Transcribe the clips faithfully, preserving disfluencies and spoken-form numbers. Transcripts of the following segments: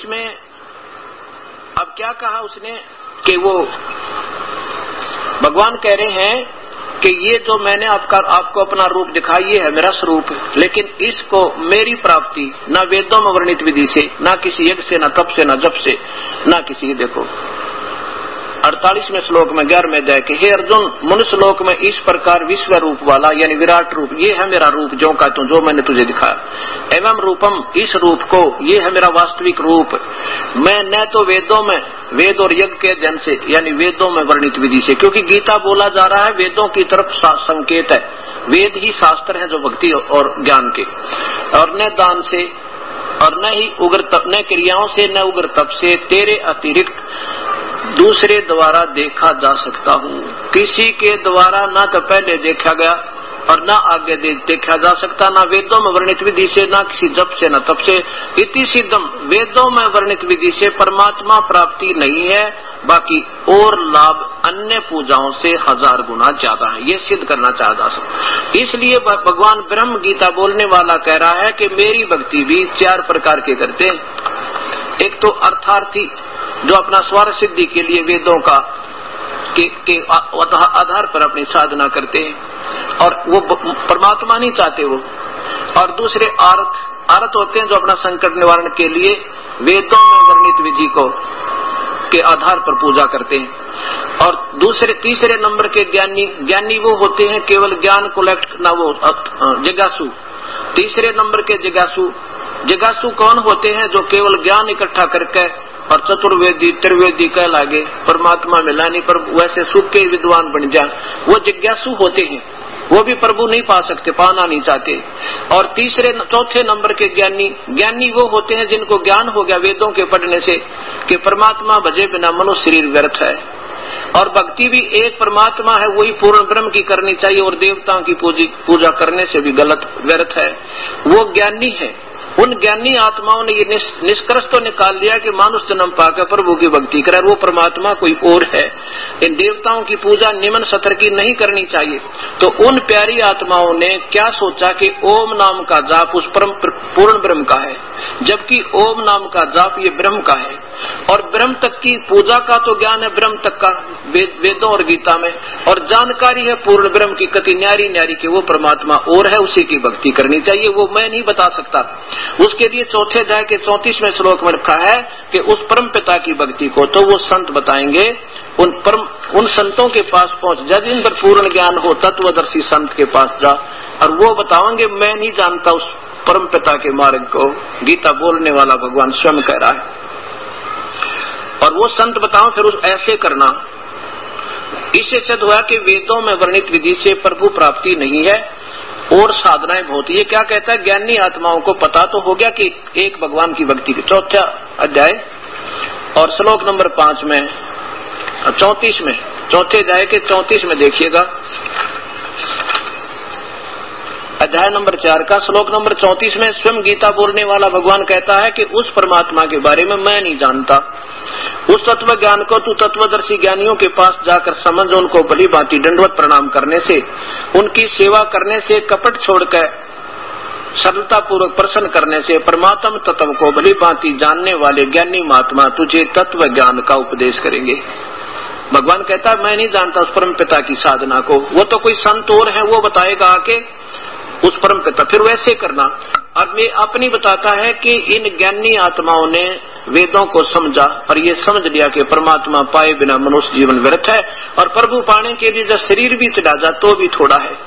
इसमें अब क्या कहा उसने कि वो भगवान कह रहे हैं कि ये जो मैंने आपका आपको अपना रूप दिखा ये है मेरा स्वरूप, लेकिन इसको मेरी प्राप्ति ना वेदों में वर्णित विधि से, ना किसी यज्ञ से, ना तप से, ना जप से, ना किसी, देखो अड़तालीसवें श्लोक में ग्यारहवें अध्याय के, हे अर्जुन मनुष्य लोक में इस प्रकार विश्व रूप वाला यानी विराट रूप, ये है मेरा रूप जो का तू जो मैंने तुझे दिखाया, एवं रूपम इस रूप को, ये है मेरा वास्तविक रूप। मैं न तो वेदों में, वेद और यज्ञ के अध्ययन से यानी वेदों में वर्णित विधि से, क्योंकि गीता बोला जा रहा है वेदों की तरफ संकेत है, वेद ही शास्त्र है जो भक्ति और ज्ञान के, और न दान से और न ही उग्र तप, न क्रियाओं से, न उग्र तप से तेरे अतिरिक्त दूसरे द्वारा देखा जा सकता हूँ। किसी के द्वारा ना तो पहले देखा गया और ना आगे दे, देखा जा सकता, ना वेदों में वर्णित विधि से, ना किसी जप से, ना तप से। इति सिद्धम, वेदों में वर्णित विधि से परमात्मा प्राप्ति नहीं है, बाकी और लाभ अन्य पूजाओं से हजार गुना ज्यादा है, ये सिद्ध करना चाहता है। इसलिए भगवान ब्रह्म गीता बोलने वाला कह रहा है कि मेरी भक्ति भी चार प्रकार के करते हैं। एक तो अर्थार्थी जो अपना स्वर सिद्धि के लिए वेदों का के, के आधार पर अपनी साधना करते हैं और वो परमात्मा नहीं चाहते वो, और दूसरे अर्थ अर्थ होते हैं जो अपना संकट निवारण के लिए वेदों में वर्णित विधि को के आधार पर पूजा करते हैं, और दूसरे तीसरे नंबर के ज्ञानी ज्ञानी वो होते हैं केवल ज्ञान कलेक्ट ना, वो जिज्ञासु। तीसरे नंबर के जिज्ञासु जिज्ञासु कौन होते हैं? जो केवल ज्ञान इकट्ठा करके और चतुर्वेदी त्रिवेदी कह लागे परमात्मा मिला नहीं पर वैसे सुख के विद्वान बन जाए, वो जिज्ञासु होते हैं, वो भी प्रभु नहीं पा सकते, पाना नहीं चाहते। और तीसरे चौथे नंबर के ज्ञानी ज्ञानी वो होते हैं जिनको ज्ञान हो गया वेदों के पढ़ने से कि परमात्मा भजे बिना मनुष्य शरीर व्यर्थ है, और भक्ति भी एक परमात्मा है वही पूर्ण ब्रह्म की करनी चाहिए, और देवताओं की पूजा करने से भी गलत व्यर्थ है, वो ज्ञानी है। उन ज्ञानी आत्माओं ने ये निष्कर्ष तो निकाल लिया कि मानुष जन्म पाकर प्रभु की भक्ति करे, वो परमात्मा कोई और है, इन देवताओं की पूजा निम्न सतर की नहीं करनी चाहिए। तो उन प्यारी आत्माओं ने क्या सोचा कि ओम नाम का जाप उस परम पूर्ण ब्रह्म का है, जबकि ओम नाम का जाप ये ब्रह्म का है, और ब्रह्म तक की पूजा का तो ज्ञान है ब्रह्म तक का वेद, वेदों और गीता में, और जानकारी है पूर्ण ब्रह्म की कति न्यारी न्यारी के वो परमात्मा और है, उसी की भक्ति करनी चाहिए, वो मैं नहीं बता सकता। उसके लिए चौथे अध्याय के चौंतीसवें श्लोक में लिखा है कि उस परम पिता की भक्ति को तो वो संत बताएंगे, उन परम उन संतों के पास पहुंच जा जिन पर पूर्ण ज्ञान हो, तत्वदर्शी संत के पास जा, और वो बताएंगे मैं नहीं जानता उस परम पिता के मार्ग को, गीता बोलने वाला भगवान स्वयं कह रहा है, और वो संत बताओ फिर उस ऐसे करना। इससे सिद्ध हुआ कि वेदों में वर्णित विधि से प्रभु प्राप्ति नहीं है और साधनाएं बहुत। ये क्या कहता है? ज्ञानी आत्माओं को पता तो हो गया कि एक भगवान की भक्ति के चौथा अध्याय और श्लोक नंबर पांच में चौंतीस में चौथे अध्याय के चौंतीस में देखिएगा, अध्याय नंबर चार का श्लोक नंबर चौंतीस में स्वयं गीता बोलने वाला भगवान कहता है कि उस परमात्मा के बारे में मैं नहीं जानता, उस तत्व ज्ञान को तू तत्वदर्शी ज्ञानियों के पास जाकर समझ, उनको भली भांति दंडवत प्रणाम करने से, उनकी सेवा करने से, कपट छोड़कर सरलता पूर्वक प्रसन्न करने से, परमात्म तत्व को भली भांति जानने वाले ज्ञानी महात्मा तुझे तत्व ज्ञान का उपदेश करेंगे। भगवान कहता है मैं नहीं जानता उस परम पिता की साधना को, वो तो कोई संत और है वो बताएगा आके उस परम पिता, फिर वैसे करना। और मैं अपनी बताता है कि इन ज्ञानी आत्माओं ने वेदों को समझा और ये समझ लिया कि परमात्मा पाए बिना मनुष्य जीवन व्यर्थ है, और प्रभु पाने के लिए जब शरीर भी चढ़ा जा तो भी थोड़ा है।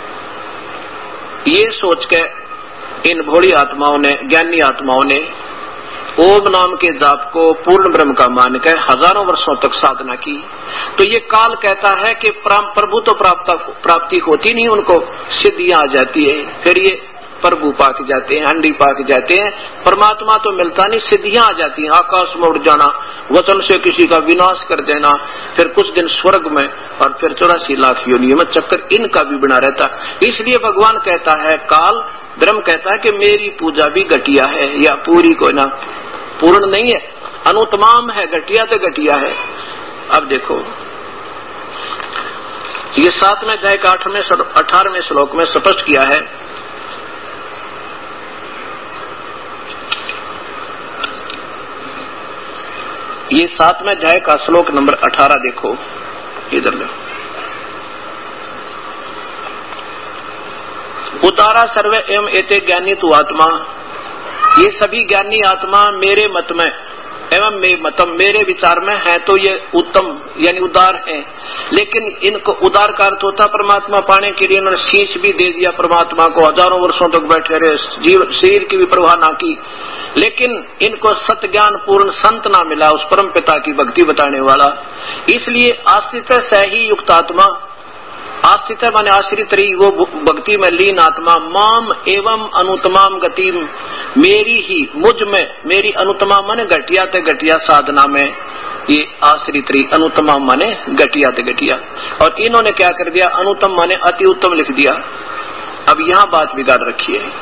ये सोच के इन भोली आत्माओं ने, ज्ञानी आत्माओं ने ओम नाम के जाप को पूर्ण ब्रह्म का मानकर हजारों वर्षों तक साधना की। तो ये काल कहता है कि प्रभु तो प्राप्ति होती नहीं, उनको सिद्धियां आ जाती है, फिर ये प्रभु पाक जाते हैं, अंडी पाक जाते हैं, परमात्मा तो मिलता नहीं, सिद्धियां आ जाती हैं, आकाश में उड़ जाना, वचन से किसी का विनाश कर देना, फिर कुछ दिन स्वर्ग में, और फिर चौरासी लाख योनियों में चक्कर इनका भी बना रहता। इसलिए भगवान कहता है, काल ब्रह्म कहता है कि मेरी पूजा भी घटिया है, या पूरी कोई ना पूर्ण नहीं है, अनुतमाम है, घटिया तो घटिया है। अब देखो ये सातवें अध्याय का आठवें अठारहवें श्लोक में स्पष्ट किया है, ये सातवें अध्याय का श्लोक नंबर अठारह देखो, इधर लो। उतारा सर्वे एवं एते ज्ञानी तु आत्मा, ये सभी ज्ञानी आत्मा मेरे मत में एवं मे मतम मेरे विचार में है तो ये उत्तम यानी उदार है। लेकिन इनको उदार का अर्थ होता परमात्मा पाने के लिए इन्होंने शीश भी दे दिया परमात्मा को, हजारों वर्षों तक बैठे रहे, जीव शरीर की भी परवाह ना की, लेकिन इनको सत्य ज्ञान पूर्ण संत ना मिला, उस परम पिता की भक्ति बताने वाला। इसलिए आश्रित से ही युक्त आत्मा, आस्थित माने आश्रित रही वो भक्ति में लीन आत्मा, माम एवं अनुतमाम गति, मेरी ही मुझ में मेरी अनुतमा माने घटिया ते घटिया साधना में ये आश्रित रही। अनुतमाम माने घटिया ते घटिया, और इन्होंने क्या कर दिया, अनुतम माने अति उत्तम लिख दिया। अब यहाँ बात बिगाड़ रखी है।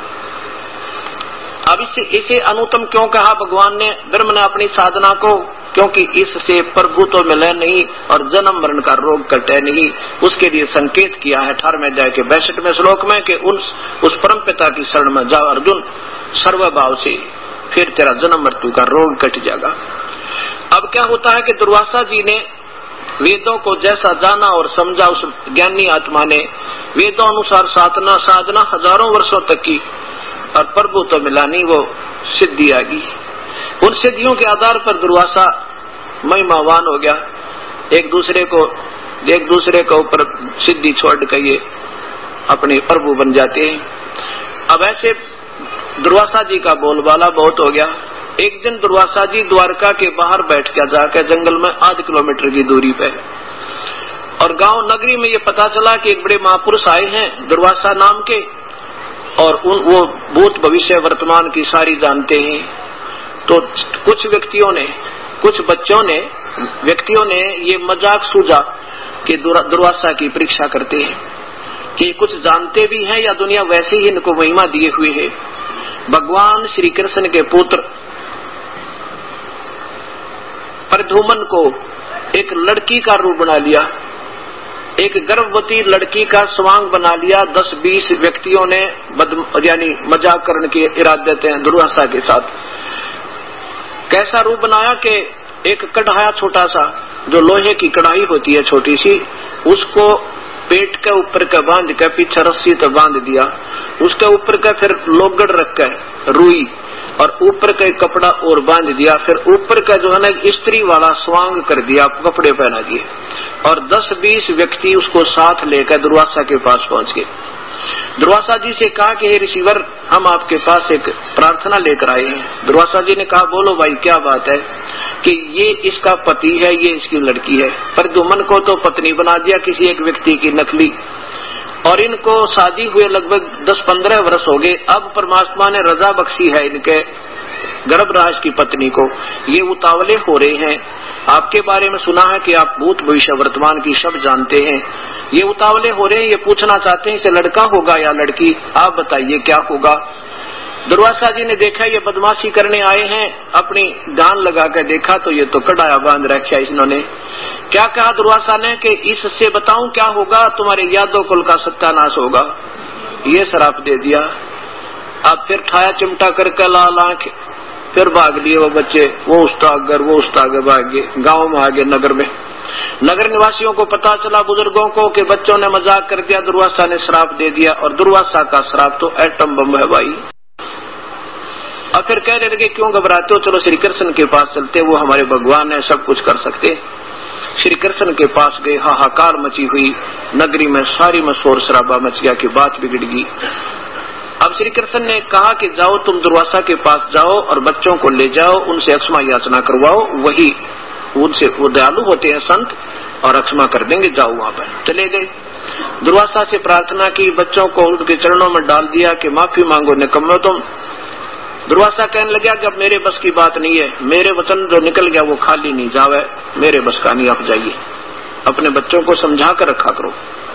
अब इसे इसे अनुतम क्यों कहा भगवान ने, ब्रह्म ने अपनी साधना को, क्योंकि इससे प्रभु तो मिले नहीं और जन्म मरण का रोग कटे नहीं। उसके लिए संकेत किया है अठारहवें अध्याय के बैसठवें श्लोक में कि उस उस परम पिता की शरण में जाओ अर्जुन सर्वभाव से, फिर तेरा जन्म मृत्यु का रोग कट जाएगा। अब क्या होता है कि दुर्वासा जी ने वेदों को जैसा जाना और समझा, उस ज्ञानी आत्मा ने वेदों अनुसार साधना साधना हजारों वर्षों तक की, और प्रभु तो मिला नहीं, वो सिद्धि आ गई। उन सिद्धियों के आधार पर दुर्वासा महिमावान हो गया, एक दूसरे को एक दूसरे के ऊपर सिद्धि छोड़ कर ये अपने प्रभु बन जाते हैं। अब ऐसे दुर्वासा जी का बोलबाला बहुत हो गया। एक दिन दुर्वासा जी द्वारका के बाहर बैठ कर जाकर जंगल में आध किलोमीटर की दूरी पे, और गांव नगरी में ये पता चला कि एक बड़े महापुरुष आए हैं दुर्वासा नाम के, और उन वो भूत भविष्य वर्तमान की सारी जानते हैं। तो कुछ व्यक्तियों ने कुछ बच्चों ने व्यक्तियों ने ये मजाक सूझा कि दुर्वासा की परीक्षा करते हैं कि कुछ जानते भी हैं या दुनिया वैसे ही इनको महिमा दिए हुए है। भगवान श्री कृष्ण के पुत्र प्रद्युम्न को एक लड़की का रूप बना लिया, एक गर्भवती लड़की का स्वांग बना लिया। दस बीस व्यक्तियों ने यानी मजाक करने के इरादे थे दुर्वासा के साथ। कैसा रूप बनाया कि एक कढ़ाया छोटा सा, जो लोहे की कढ़ाई होती है छोटी सी, उसको पेट के ऊपर का बांध कर पीछे रस्सी तो बांध दिया, उसके ऊपर का फिर लोगड़ रख कर रुई, और ऊपर का कपड़ा और बांध दिया, फिर ऊपर का जो है ना स्त्री वाला स्वांग कर दिया, कपड़े पहना दिए, और दस बीस व्यक्ति उसको साथ लेकर दुर्वासा के पास पहुंच गए। दुर्वासा जी से कहा कि हे ऋषिवर, हम आपके पास एक प्रार्थना लेकर आए हैं। दुर्वासा जी ने कहा बोलो भाई क्या बात है। कि ये इसका पति है, ये इसकी लड़की है। प्रद्युम्न को तो पत्नी बना दिया किसी एक व्यक्ति की नकली, और इनको शादी हुए लगभग दस पंद्रह वर्ष हो गए। अब परमात्मा ने रजा बख्शी है इनके गर्भराज की पत्नी को, ये उतावले हो रहे हैं। आपके बारे में सुना है कि आप भूत भविष्य वर्तमान की सब जानते हैं, ये उतावले हो रहे हैं, ये पूछना चाहते हैं इसे लड़का होगा या लड़की, आप बताइए क्या होगा। दुर्वासा जी ने देखा ये बदमाशी करने आए हैं, अपनी ध्यान लगा कर देखा तो ये तो कड़ाया बांध रखा इन्होंने। क्या कहा दुर्वासा ने कि इससे बताऊं क्या होगा, तुम्हारे यादव कुल का सत्यानाश होगा। ये श्राप दे दिया। अब फिर ठाया चिमटा करके लाल आंख, फिर भाग लिए वो बच्चे, वो उस्तागर वो उस्तागर भाग गए, गाँव में आ गए नगर में। नगर निवासियों को पता चला, बुजुर्गों को, कि बच्चों ने मजाक कर दिया, दुर्वासा ने श्राप दे दिया। और दुर्वासा का श्राप तो एटम बम है भाई। और फिर कह रहे थे क्यों घबराते हो, चलो श्री कृष्ण के पास चलते, वो हमारे भगवान है, सब कुछ कर सकते। श्री कृष्ण के पास गए, हाहाकार मची हुई नगरी में, सारी में शोर शराबा मच गया कि बात बिगड़ गई। अब श्री कृष्ण ने कहा कि जाओ तुम दुर्वासा के पास जाओ और बच्चों को ले जाओ, उनसे अक्षमा याचना करवाओ, वही उनसे वो दयालु होते हैं संत, और अक्षमा कर देंगे, जाओ वहां पर। चले गए, दुर्वासा से प्रार्थना की, बच्चों को उनके चरणों में डाल दिया कि माफी मांगो निकम्मे तुम। दुर्वासा कहने लगा कि अब मेरे बस की बात नहीं है, मेरे वचन जो निकल गया वो खाली नहीं जावे, मेरे बस का नहीं, आप जाइए, अपने बच्चों को समझा कर रखा करो।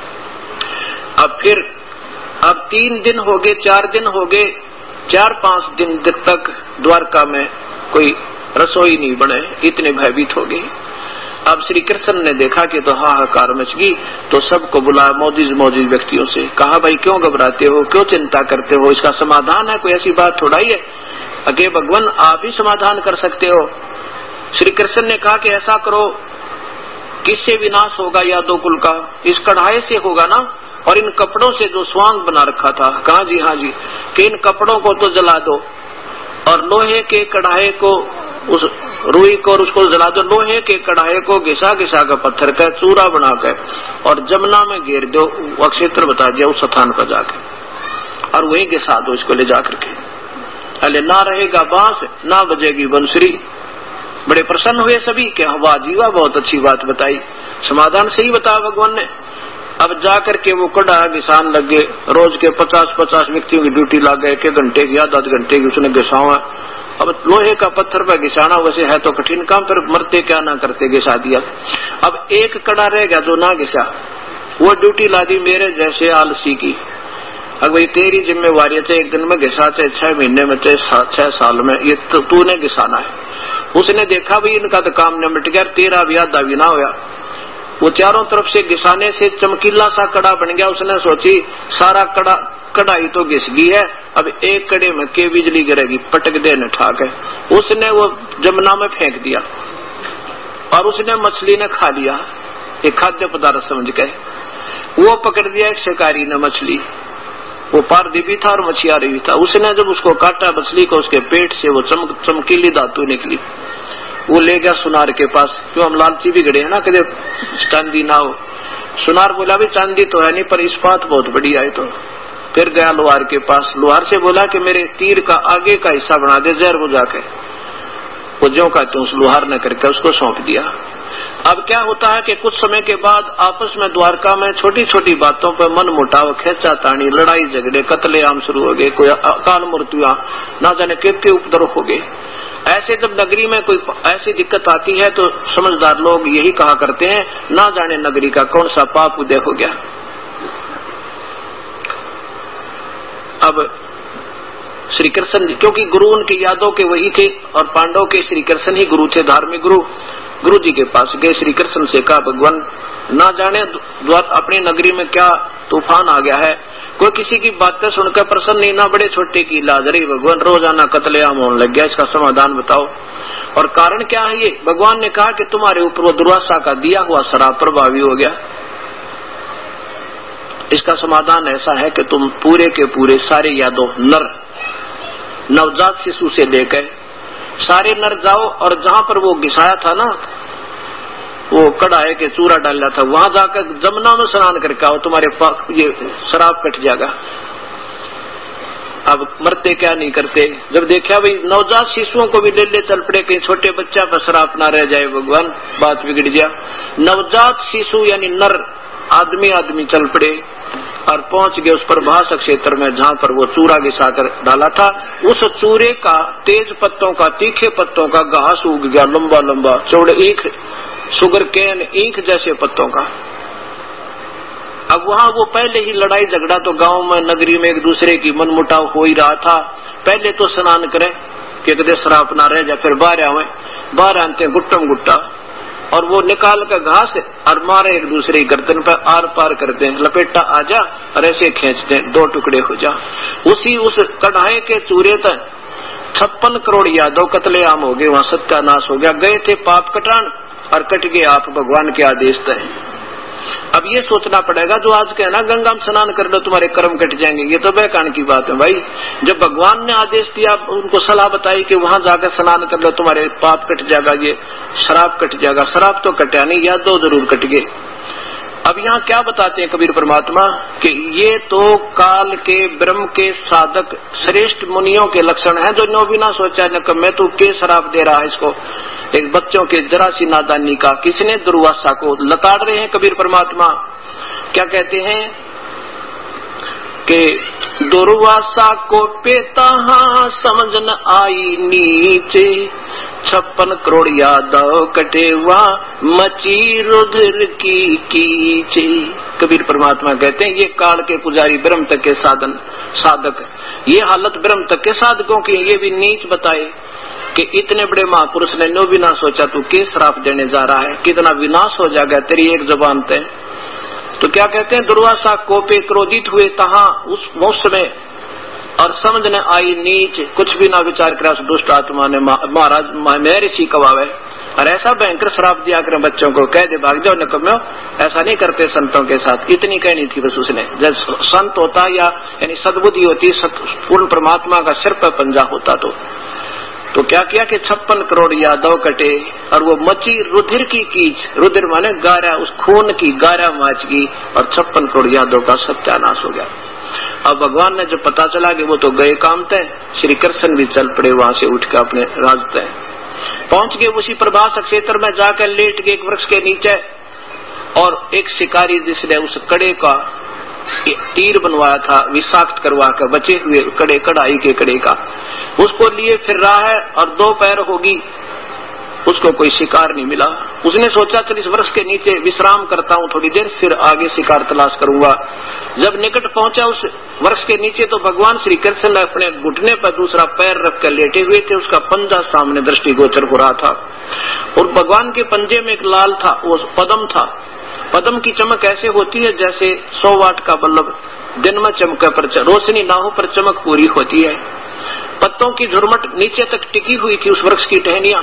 अब फिर अब तीन दिन हो गए, चार दिन हो गए, चार पांच दिन तक द्वारका में कोई रसोई नहीं बने, इतने भयभीत हो गए। अब श्री कृष्ण ने देखा कि तो हाहाकार मच गई, तो सबको बुलाया, मौजिज मौजिज व्यक्तियों से कहा भाई क्यों घबराते हो, क्यों चिंता करते हो, इसका समाधान है, कोई ऐसी बात थोड़ा ही है, अगे भगवान आप ही समाधान कर सकते हो। श्री कृष्ण ने कहा कि ऐसा करो, किससे विनाश होगा यादव कुल का? इस कढ़ाई से होगा ना, और इन कपड़ों से जो स्वांग बना रखा था। कहा जी हाँ जी, कि इन कपड़ों को तो जला दो और लोहे के कढ़ाई को, उस रुई को और उसको जला दो। लोहे के कढ़ाई को घिसा घिसा कर पत्थर का चूरा बनाकर और जमुना में घेर दो, वो क्षेत्र बता दिया उस स्थान पर जाके, और वहीं घिसा दो इसको ले जाकर के। अले ना रहेगा बांस, ना बजेगी बंसुरी। बड़े प्रसन्न हुए सभी कि वाह जीवा, बहुत अच्छी बात बताई, समाधान सही बताया भगवान ने। अब जाकर के वो कड़ा घिसान लगे, रोज के पचास पचास व्यक्तियों की ड्यूटी लग गए, एक घंटे की या दस घंटे की उसने घिसावा। अब लोहे का पत्थर पर घिसाना वैसे है तो कठिन काम, फिर मरते क्या ना करते घिसा दिया। अब एक कड़ा रह गया जो ना घिसा, वो ड्यूटी ला दी मेरे जैसे आलसी की। अब भाई तेरी जिम्मेवारी है, चाहे एक दिन में घिसा, चाहे छह महीने में, चाहे छह साल में, ये तो तूने घिसाना है। उसने देखा भाई इनका तो काम न मिट गया, तेरा भी आधा भी ना होया। वो चारों तरफ से घिसाने से चमकीला सा कड़ा बन गया। उसने सोची सारा कड़ा कढ़ाई तो घिस गई है, अब एक कड़े में के बिजली गिरेगी, पटक दे न ठाक है। उसने वो जमुना में फेंक दिया और उसने मछली ने खा लिया, एक खाद्य पदार्थ समझ के। वो पकड़ दिया एक शिकारी ने मछली, वो पारदी भी था और मछियारी भी था। उसने जब उसको काटा मछली को, उसके पेट से वो चमक चमकीली धातु निकली। वो ले गया सुनार के पास, क्यों हम लालची भी गड़े हैं ना, कदे चांदी ना हो। सुनार बोला भी चांदी तो है नहीं, पर इस्पात बहुत बढ़िया है। तो फिर गया लोहार के पास, लोहार से बोला कि मेरे तीर का आगे का हिस्सा बना दे जहर बुझा के। वो ज्यों कहते उस लोहार ने करके उसको सौंप दिया। अब क्या होता है कि कुछ समय के बाद आपस में द्वारका में छोटी छोटी बातों पर मन मुटाव, खेचा तानी, लड़ाई झगड़े, कत्लेआम शुरू हो गए, कोई अकाल मृत्यु, ना जाने कितने उपद्रव हो गए। ऐसे जब नगरी में कोई ऐसी दिक्कत आती है तो समझदार लोग यही कहा करते हैं, ना जाने नगरी का कौन सा पाप उदय हो गया। अब श्री कृष्ण, क्योंकि गुरु उनके यादव के वही थे और पांडव के श्री कृष्ण ही गुरु थे, धार्मिक गुरु। गुरु जी के पास गए, श्री कृष्ण से कहा भगवान ना जाने अपनी नगरी में क्या तूफान आ गया है, कोई किसी की बातें सुनकर प्रसन्न नहीं, ना बड़े छोटे की इलाज रही भगवान, रोजाना कत्लेआम होने लग गया, इसका समाधान बताओ। और कारण क्या है ये? भगवान ने कहा कि तुम्हारे ऊपर वो दुर्वासा का दिया हुआ शराब प्रभावी हो गया। इसका समाधान ऐसा है कि तुम पूरे के पूरे सारे यादव नर, नवजात शिशु से लेकर सारे नर जाओ और जहां पर वो घिसाया था ना, वो कढ़ाई के चूरा डाला था, वहां जाकर जमुना में स्नान करके आओ, तुम्हारे पाप ये शराब कट जाएगा। अब मरते क्या नहीं करते। जब देखा भाई नवजात शिशुओं को भी ले ले चल पड़े, कहीं छोटे बच्चा पर शराब ना रह जाए, भगवान बात बिगड़ गया। नवजात शिशु यानी नर आदमी आदमी चल पड़े और पहुंच गए उस प्रभास क्षेत्र में जहां पर वो चूरा घिसा कर डाला था। उस चूरे का, तेज पत्तों का, तीखे पत्तों का घास उग गया, लंबा लंबा चौड़े, ईख सुगर केन ईख जैसे पत्तों का। अब वहां वो पहले ही लड़ाई झगड़ा तो गांव में नगरी में एक दूसरे की मनमुटाव हो ही रहा था। पहले तो स्नान करें कि कदे शराब ना रह जाए, फिर बाहर आवे, बाहर आते गुट्टम गुट्टा और वो निकाल कर घास और मारे एक दूसरे की गर्दन पर, आर पार करते हैं, लपेटा आ जा और ऐसे खींचते हैं, दो टुकड़े हो जा। उसी उस कढ़ाई के चूरे तक छप्पन करोड़ यादव कत्लेआम हो गए, वहां सत्यानाश हो गया। गए थे पाप कटान और कट गए आप भगवान के आदेश तय। अब ये सोचना पड़ेगा जो आज कहना गंगा में स्नान कर लो तुम्हारे कर्म कट जाएंगे, ये तो बेकान की बात है भाई। जब भगवान ने आदेश दिया, उनको सलाह बताई कि वहां जाकर स्नान कर लो तुम्हारे पाप कट जाएगा, ये शराब कट जाएगा। शराब तो कटा नहीं, याद दो जरूर कट गए। अब यहाँ क्या बताते हैं कबीर परमात्मा कि ये तो काल के ब्रह्म के साधक श्रेष्ठ मुनियों के लक्षण हैं, जो नो भी ना सोचा न मैं तो के शराब दे रहा है इसको, एक बच्चों के जरा सी नादानी का। किसने? दुर्वासा को लताड़ रहे हैं कबीर परमात्मा। क्या कहते हैं कि दुर्वासा को पेता हाँ समझ न आई नीचे, छप्पन करोड़ यादव कटे वहां मची रुधिर की कीचे। कबीर परमात्मा कहते हैं ये काल के पुजारी ब्रह्म तक के साधन साधक, ये हालत ब्रह्म तक के साधकों की, ये भी नीच बताए कि इतने बड़े महापुरुष ने नो भी ना सोचा तू के श्राप देने जा रहा है, कितना विनाश हो जाएगा तेरी एक जुबान तय। तो क्या कहते हैं? दुर्वासा कोपे क्रोधित हुए तहां उस मौसम और समझ न आई नीच, कुछ भी ना विचार करा उस दुष्ट आत्मा ने। महाराज महर्षि कवावे और ऐसा भयंकर श्राप दिया कर बच्चों को, कह दे भाग जाओ निकम्मो, ऐसा नहीं करते संतों के साथ। इतनी कहनी थी बस उसने। जब संत होता या यानी सद्बुद्धि होती, पूर्ण परमात्मा का सिर पर पंजा होता तो तो क्या किया कि छप्पन करोड़ यादव कटे और वो मची रुधिर की कीच, रुधिर माने गारा, उस खून की गारा माच गई और छप्पन करोड़ यादव का सत्यानाश हो गया। अब भगवान ने जब पता चला कि वो तो गए काम तय, श्री कृष्ण भी चल पड़े वहां से उठ के अपने राज तय पहुंच गए। उसी प्रभास क्षेत्र में जाकर लेट गए एक वृक्ष के नीचे, और एक शिकारी जिसने उस कड़े का तीर बनवाया था विषाक्त करवा कर, बचे हुए कड़े कढ़ाई के कड़े का, उसको लिए फिर रहा है और दो पैर होगी, उसको कोई शिकार नहीं मिला। उसने सोचा चल इस वृक्ष के नीचे विश्राम करता हूँ थोड़ी देर, फिर आगे शिकार तलाश करूंगा। जब निकट पहुंचा उस वृक्ष के नीचे तो भगवान श्री कृष्ण अपने घुटने पर दूसरा पैर रखकर लेटे हुए थे, उसका पंजा सामने दृष्टिगोचर हो रहा था और भगवान के पंजे में एक लाल था, वो पद्म था। पद्म की चमक ऐसे होती है जैसे सौ वाट का बल्ब दिन में चमके पर रोशनी ना हो पर चमक पूरी होती है। पत्तों की झुरमट नीचे तक टिकी हुई थी उस वृक्ष की टहनियां।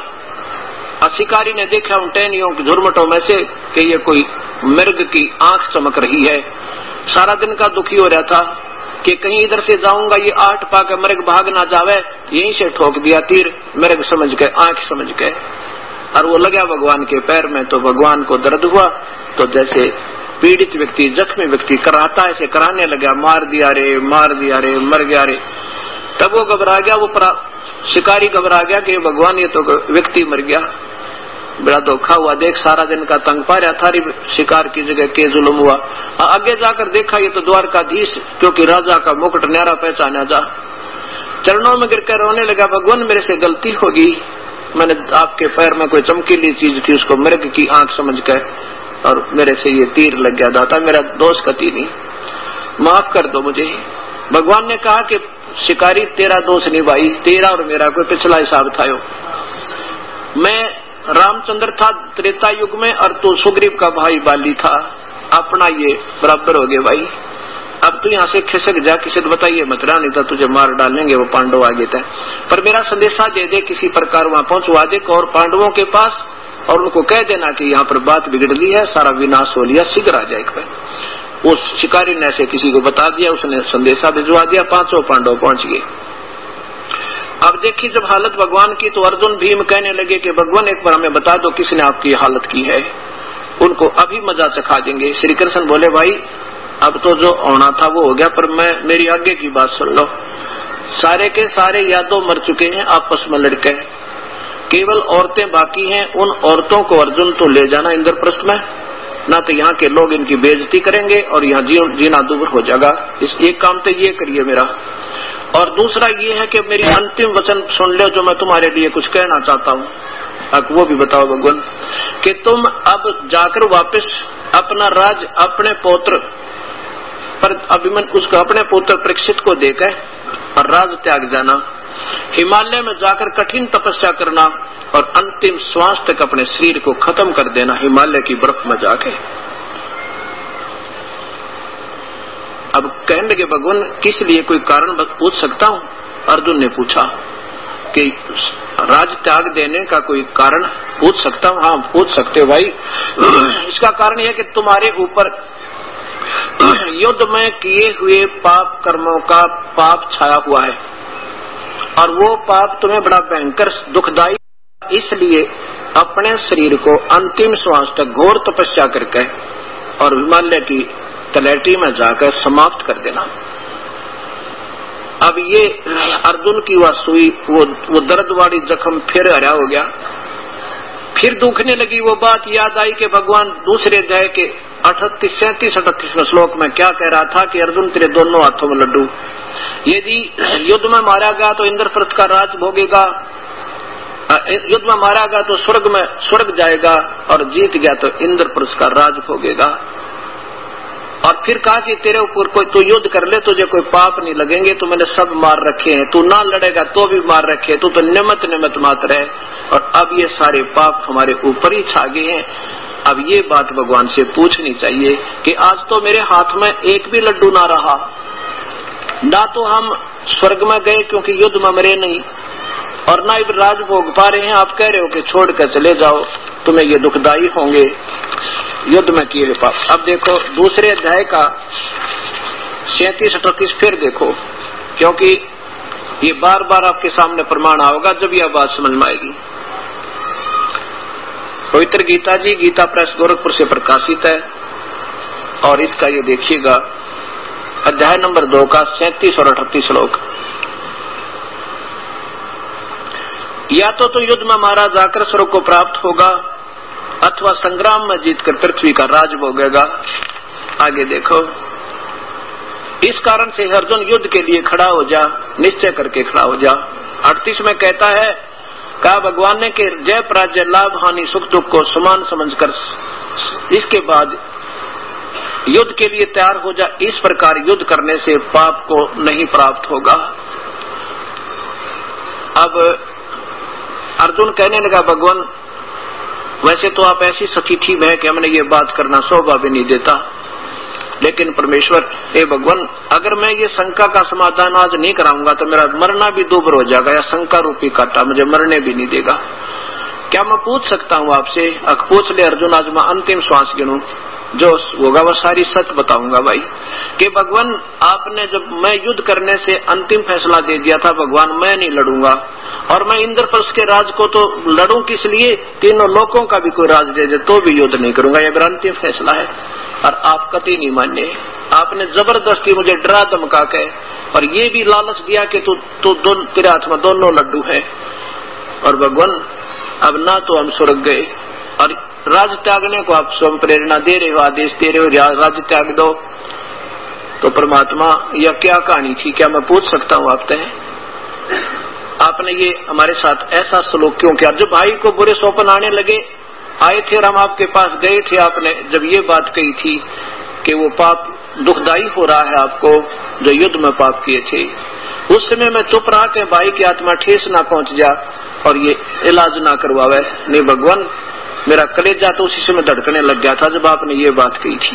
शिकारी ने देखा उन टहनियों की झुरमटों में से कि ये कोई मृग की आंख चमक रही है। सारा दिन का दुखी हो रहा था कि कहीं इधर से जाऊंगा ये आठ पाकर मृग भाग ना जावे, यहीं से ठोक दिया तीर, मृग समझ गए, आंख समझ गए और वो लगा भगवान के पैर में। तो भगवान को दर्द हुआ, तो जैसे पीड़ित व्यक्ति जख्मी व्यक्ति कराता ऐसे कराने लगा, मार दिया रे मार दिया रे मर गया रे। तब वो घबरा गया, वो शिकारी घबरा गया कि भगवान ये तो व्यक्ति मर गया, बड़ा धोखा हुआ। देख सारा दिन का तंग पा रहा था, शिकार की जगह के जुल्म हुआ। आगे जाकर देखा ये तो द्वारकाधीश, क्योंकि राजा का मुकुट न्यारा पहचाना जा। चरणों में गिरकर रोने लगा, भगवान मेरे से गलती होगी, मैंने आपके पैर में कोई चमकीली चीज थी उसको मृग की आंख समझ कर और मेरे से ये तीर लग गया, दाता मेरा दोष कति नहीं, माफ कर दो मुझे। भगवान ने कहा कि शिकारी तेरा दोष नहीं भाई, तेरा और मेरा कोई पिछला हिसाब था। यो मैं रामचंद्र था त्रेता युग में और तू सुग्रीव का भाई बाली था, अपना ये बराबर हो गए भाई। अब तू यहाँ से खिसक जा, किसी को बताइए मत, नहीं तो तुझे मार डालेंगे वो पांडव आगे तय। पर मेरा संदेशा दे दे, किसी प्रकार वहां पहुंचवा दे और पांडवों के पास, और उनको कह देना कि यहाँ पर बात बिगड़ ली है, सारा विनाश हो लिया, शीघ्र आ जाए। उस शिकारी ने ऐसे किसी को बता दिया, उसने संदेशा भिजवा दिया, पांचों पांडव पहुंच गए। अब देखिए जब हालत भगवान की तो अर्जुन भीम कहने लगे कि भगवान एक बार हमें बता दो किसने आपकी हालत की है, उनको अभी मजा चखा देंगे। श्री कृष्ण बोले भाई अब तो जो होना था वो हो गया, पर मैं मेरी आगे की बात सुन लो। सारे के सारे यादव मर चुके हैं आपस में लड़के, केवल औरतें बाकी हैं। उन औरतों को अर्जुन तो ले जाना इंद्रप्रस्थ में, ना तो यहाँ के लोग इनकी बेइज्जती करेंगे और यहाँ जी, जीना दूर हो जाएगा। इस एक काम तो ये करिए मेरा, और दूसरा ये है कि मेरी अंतिम वचन सुन लो जो मैं तुम्हारे लिए कुछ कहना चाहता हूँ। अब वो भी बताओ भगवान कि तुम अब जाकर वापस अपना राज अपने पौत्र पर अभिमन उसको अपने पुत्र परीक्षित को देकर और राज त्याग जाना, हिमालय में जाकर कठिन तपस्या करना और अंतिम श्वास तक अपने शरीर को खत्म कर देना हिमालय की बर्फ में जाके। अब कहने लगे भगवान किस लिए, कोई कारण पूछ सकता हूँ? अर्जुन ने पूछा कि राज त्याग देने का कोई कारण पूछ सकता हूँ? हाँ पूछ सकते हो भाई। इसका कारण यह कि तुम्हारे ऊपर युद्ध में किए हुए पाप कर्मों का पाप छाया हुआ है और वो पाप तुम्हें बड़ा भयंकर दुखदायी, इसलिए अपने शरीर को अंतिम श्वास तक घोर तपस्या करके और हिमालय की तलहटी में जाकर समाप्त कर देना। अब ये अर्जुन की वह सुई, वो, वो दर्द वाली जख्म फिर हरा हो गया, फिर दुखने लगी। वो बात याद आई कि भगवान दूसरे अध्याय के अठतीस सैंतीस अठतीसवें श्लोक में क्या कह रहा था कि अर्जुन तेरे दोनों हाथों में लड्डू, यदि युद्ध में मारा गया तो इंद्रप्रस्थ का राज भोगेगा, युद्ध में मारा गया तो स्वर्ग में स्वर्ग जाएगा और जीत गया तो इंद्रप्रस्थ का राज भोगेगा। और फिर कहा कि तेरे ऊपर कोई तू युद्ध कर ले, तुझे कोई पाप नहीं लगेंगे, तो मैंने सब मार रखे हैं, तू ना लड़ेगा तो भी मार रखे, तू तो निमित्त निमित्त मात्र है और अब ये सारे पाप हमारे ऊपर ही छा गए हैं। अब ये बात भगवान से पूछनी चाहिए कि आज तो मेरे हाथ में एक भी लड्डू ना रहा, ना तो हम स्वर्ग में गए क्योंकि युद्ध में मरे नहीं, और ना इब राज भोग पा रहे हैं, आप कह रहे हो कि छोड़ कर चले जाओ, तुम्हें ये दुखदाई होंगे युद्ध में किए हुए पाप। अब देखो दूसरे अध्याय का सैंतीस अड़तीस फिर देखो, क्योंकि ये बार बार आपके सामने प्रमाण आओगा जब यह बात समझ में आएगी। पवित्र गीता जी गीता प्रेस गोरखपुर से प्रकाशित है, और इसका ये देखिएगा अध्याय नंबर दो का सैंतीस और अड़तीस श्लोक। या तो तो युद्ध में मारा जाकर स्वर्ग को प्राप्त होगा, अथवा संग्राम में जीतकर पृथ्वी का राज भोगेगा। आगे देखो, इस कारण से अर्जुन युद्ध के लिए खड़ा हो जा, निश्चय करके खड़ा हो जा। अड़तीस में कहता है, कहा भगवान ने कि जय पराजय लाभ हानि सुख दुख को समान समझकर इसके बाद युद्ध के लिए तैयार हो जा। इस प्रकार युद्ध करने से पाप को नहीं प्राप्त होगा। अब अर्जुन कहने लगा, भगवान वैसे तो आप ऐसी सखी थी मैं कि हमने ये बात करना शोभा भी नहीं देता, लेकिन परमेश्वर हे भगवान, अगर मैं ये शंका का समाधान आज नहीं कराऊंगा तो मेरा मरना भी दूभर हो जाएगा, या शंका रूपी कांटा मुझे मरने भी नहीं देगा। क्या मैं पूछ सकता हूँ आपसे? अक पूछ ले अर्जुन, आज मैं अंतिम श्वास गिनूं, जो होगा वह सारी सच बताऊंगा भाई। कि भगवान आपने जब मैं युद्ध करने से अंतिम फैसला दे दिया था, भगवान मैं नहीं लड़ूंगा, और मैं इंद्रप्रस्थ के राज को तो लड़ूं किस लिए, तीनों लोकों का भी कोई राज दे दे तो भी युद्ध नहीं करूंगा, यह मेरा अंतिम फैसला है। और आप कतई नहीं माने, आपने जबरदस्ती मुझे डरा धमका के और ये भी लालच दिया कि तू तू दो तेरे हाथ में दोनों लड्डू है। और भगवान अब ना तो हम स्वर्ग गए, और राज त्यागने को आप स्वयं प्रेरणा दे रहे हो, आदेश दे रहे हो राज त्याग दो। तो परमात्मा यह क्या कहानी थी, क्या मैं पूछ सकता हूँ आपसे? आपने ये हमारे साथ ऐसा सलूक क्यों किया? जब भाई को बुरे सौपन आने लगे, आए थे और हम आपके पास गए थे, आपने जब ये बात कही थी कि वो पाप दुखदाई हो रहा है आपको जो युद्ध में पाप किए थे, उस समय मैं चुप रहा कि भाई की आत्मा ठेस ना पहुंच जा और ये इलाज ना करवावे। नहीं भगवान, मेरा कलेजा तो उसी समय धड़कने लग गया था जब आपने ये बात कही थी।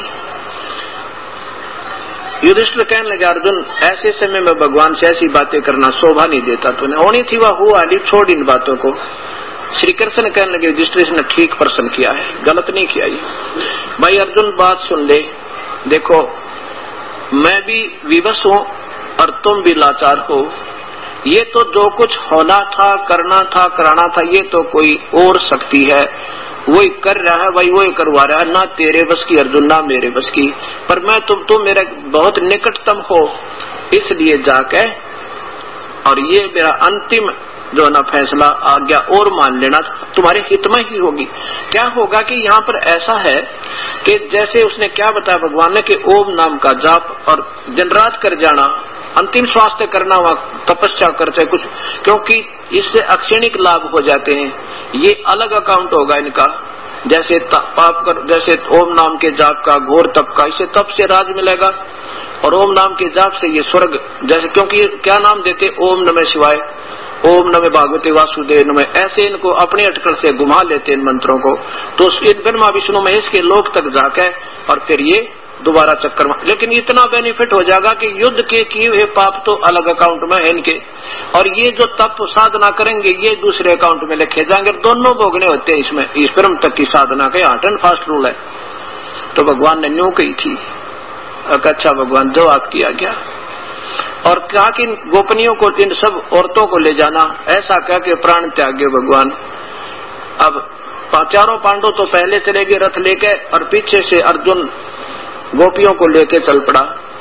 युधिष्ठिर कहने लगा, अर्जुन ऐसे समय में भगवान से ऐसी बातें करना शोभा नहीं देता, तूने होनी थी वह हुआ नहीं, छोड़ इन बातों को। श्री कृष्ण कहने लगे, युधिष्ठिर ने ठीक प्रश्न किया है, गलत नहीं किया ये। भाई अर्जुन बात सुन ले, देखो मैं भी विवश हूँ और तुम भी लाचार हो। ये तो जो कुछ होना था, करना था, कराना था, ये तो कोई और शक्ति है, वही कर रहा है भाई, वही करवा रहा है, ना तेरे बस की अर्जुन ना मेरे बस की। पर मैं तुम तुम मेरे बहुत निकटतम हो, इसलिए जाके और ये मेरा अंतिम जो ना फैसला आज्ञा और मान लेना तुम्हारे हित में ही होगी। क्या होगा कि यहाँ पर ऐसा है कि जैसे उसने क्या बताया भगवान ने कि ओम नाम का जाप और दिन रात कर जाना, अंतिम श्वास तक करना, वहाँ तपस्या करते कुछ, क्योंकि इससे अक्षणिक लाभ हो जाते हैं। ये अलग अकाउंट होगा इनका, जैसे पाप कर, जैसे ओम नाम के जाप का घोर तप का, इसे तप से राज मिलेगा, और ओम नाम के जाप से ये स्वर्ग, जैसे क्योंकि क्या नाम देते, ओम नमः शिवाय, ओम नमः भागवते वासुदेव नमः, ऐसे इनको अपने अटकल से घुमा लेते इन मंत्रों को। तो इन ब्रह्मा विष्णु महेश के लोक तक जाके और फिर ये दोबारा चक्कर में, लेकिन इतना बेनिफिट हो जाएगा कि युद्ध के किए हुए पाप तो अलग अकाउंट में है इनके, और ये जो तप साधना करेंगे ये दूसरे अकाउंट में लिखे जाएंगे, दोनों भोगने होते हैं इसमें। इस ब्रह्म तक की साधना का हार्ड एंड फास्ट रूल है। तो भगवान ने न्यू कही थी, अच्छा भगवान जो आप किया गया, और कहा कि गोपनियों को, इन सब औरतों को ले जाना, ऐसा कह के प्राण त्यागे भगवान। अब चारों पांडव तो पहले चले गए रथ लेके, और पीछे से अर्जुन गोपियों को लेके चल पड़ा।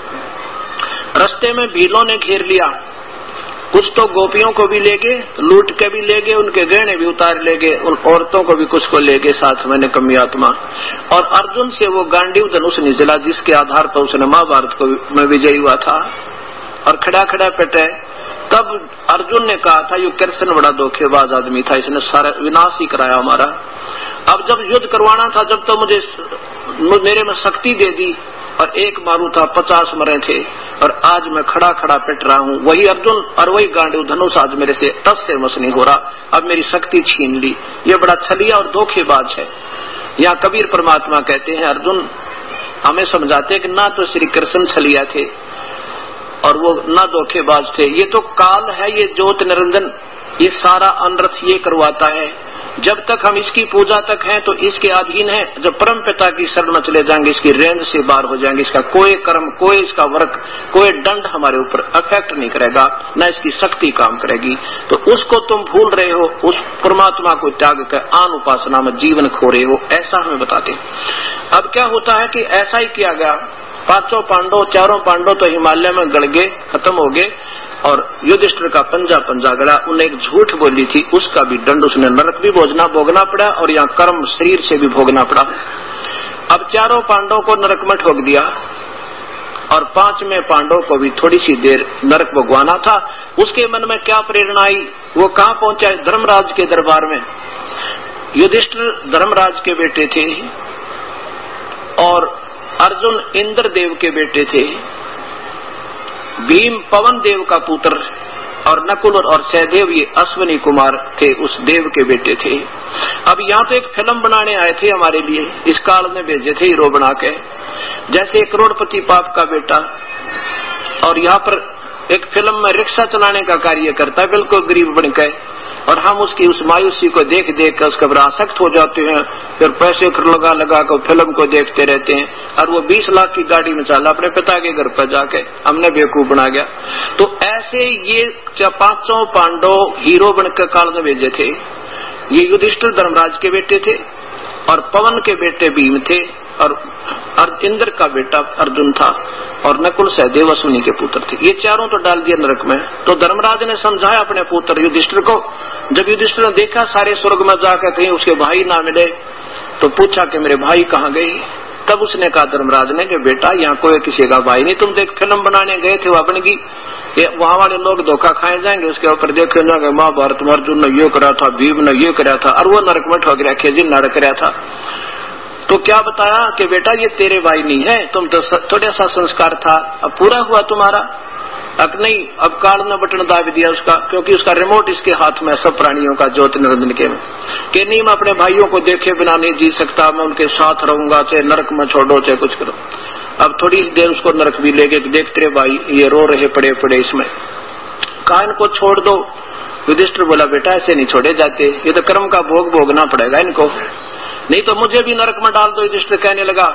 रास्ते में भीलों ने घेर लिया, कुछ तो गोपियों को भी ले गए, लूट के भी ले गए, उनके गहने भी उतार ले गए, उन औरतों को भी कुछ को ले गए साथ में कमी आत्मा। और अर्जुन से वो गांडीव धनुष निचला जिसके आधार पर उसने महाभारत को में विजयी हुआ था, और खड़ा खड़ा पिटे। तब अर्जुन ने कहा था, ये कृष्ण बड़ा धोखेबाज आदमी था, इसने सारा विनाश ही कराया हमारा। अब जब युद्ध करवाना था, जब तो मुझे मेरे में शक्ति दे दी, और एक मारू था पचास मरे थे, और आज मैं खड़ा खड़ा पिट रहा हूँ। वही अर्जुन और वही गांडीव धनुष आज मेरे से टस से मस नहीं हो रहा, अब मेरी शक्ति छीन ली। ये बड़ा छलिया और धोखेबाज है। यहाँ कबीर परमात्मा कहते हैं, अर्जुन हमें समझाते हैं कि ना तो श्री कृष्ण छलिया थे और वो ना धोखेबाज थे, ये तो काल है, ये ज्योत निरंजन ये सारा अनर्थ ये करवाता है। जब तक हम इसकी पूजा तक हैं तो इसके अधीन है, जब परम पिता की शरण में चले जाएंगे इसकी रेंज से बाहर हो जाएंगे, इसका कोई कर्म, कोई इसका वर्क, कोई दंड हमारे ऊपर अफेक्ट नहीं करेगा, न इसकी शक्ति काम करेगी। तो उसको तुम भूल रहे हो, उस परमात्मा को त्याग कर आन उपासना में जीवन खो रहे हो, ऐसा हमें बताते हैं। अब क्या होता है कि ऐसा ही किया गया। पांचों पांडव, चारों पांडव तो हिमालय में गड़ गए, खत्म हो गए, और युधिष्ठिर का पंजा पंजा गड़ा। उन्हें एक झूठ बोली थी, उसका भी दंड उसने नरक भी भोजना भोगना पड़ा और यहाँ कर्म शरीर से भी भोगना पड़ा। अब चारों पांडवों को नरक में ठोक दिया और पांचवें पांडव को भी थोड़ी सी देर नरक भोगवाना था। उसके मन में क्या प्रेरणा आई, वो कहाँ पहुंचा? धर्मराज के दरबार में। युधिष्ठिर धर्मराज के बेटे थे और अर्जुन इंद्र देव के बेटे थे, भीम पवन देव का पुत्र और नकुल और सहदेव ये अश्विनी कुमार थे, उस देव के बेटे थे। अब यहाँ तो एक फिल्म बनाने आए थे हमारे लिए, इस काल में भेजे थे हीरो बना के, जैसे एक करोड़पति बाप का बेटा, और यहाँ पर एक फिल्म में रिक्शा चलाने का कार्य करता है बिल्कुल गरीब बनकर, और हम उसकी उस मायूसी को देख देख कर उसके ऊपर आसक्त हो जाते हैं, फिर पैसे लगा लगा कर फिल्म को देखते रहते हैं। और वो बीस लाख की गाड़ी में चला अपने पिता के घर पर जाके, हमने बेवकूफ बना गया। तो ऐसे ये पांचों पांडव हीरो बनकर काल में भेजे थे। ये युधिष्ठिर धर्मराज के बेटे थे और पवन के बेटे भीम थे और इंद्र का बेटा अर्जुन था और नकुल सहदेव अश्विनी के पुत्र थे। ये चारों तो डाल दिए नरक में। तो धर्मराज ने समझाया अपने पुत्र युधिष्ठिर को। जब युधिष्ठिर ने देखा सारे स्वर्ग में जाकर कहीं उसके भाई ना मिले तो पूछा कि मेरे भाई कहाँ गए? तब उसने कहा धर्मराज ने कि बेटा यहाँ कोई किसी का भाई नहीं, तुम देख फिल्म बनाने गए थे वहां की, वहां वाले लोग धोखा खाए जाएंगे, उसके ऊपर देखे जाएंगे महाभारत में अर्जुन ने ये करा था, भीम ने ये करा था, और वो नरक में ठोक रहा खेजी नरक रहा था। तो क्या बताया कि बेटा ये तेरे भाई नहीं है, तुम तो थोड़ा सा संस्कार था, अब पूरा हुआ तुम्हारा। अब नहीं, अब काल ने बटन दाब दिया उसका, क्योंकि उसका रिमोट इसके हाथ में सब प्राणियों का ज्योति निरंजन के में कि नहीं मैं अपने भाइयों को देखे बिना नहीं जी सकता, मैं उनके साथ रहूंगा, चाहे नरक में छोड़ो चाहे कुछ करो। अब थोड़ी देर उसको नरक भी लेके देख तेरे भाई ये रो रहे पड़े पड़े इसमें, कहा इनको छोड़ दो। युधिष्ठिर बोला बेटा ऐसे नहीं छोड़े जाते, ये तो कर्म का भोग भोगना पड़ेगा इनको, नहीं तो मुझे भी नरक में डाल दो। युधिष्ठिर कहने लगा।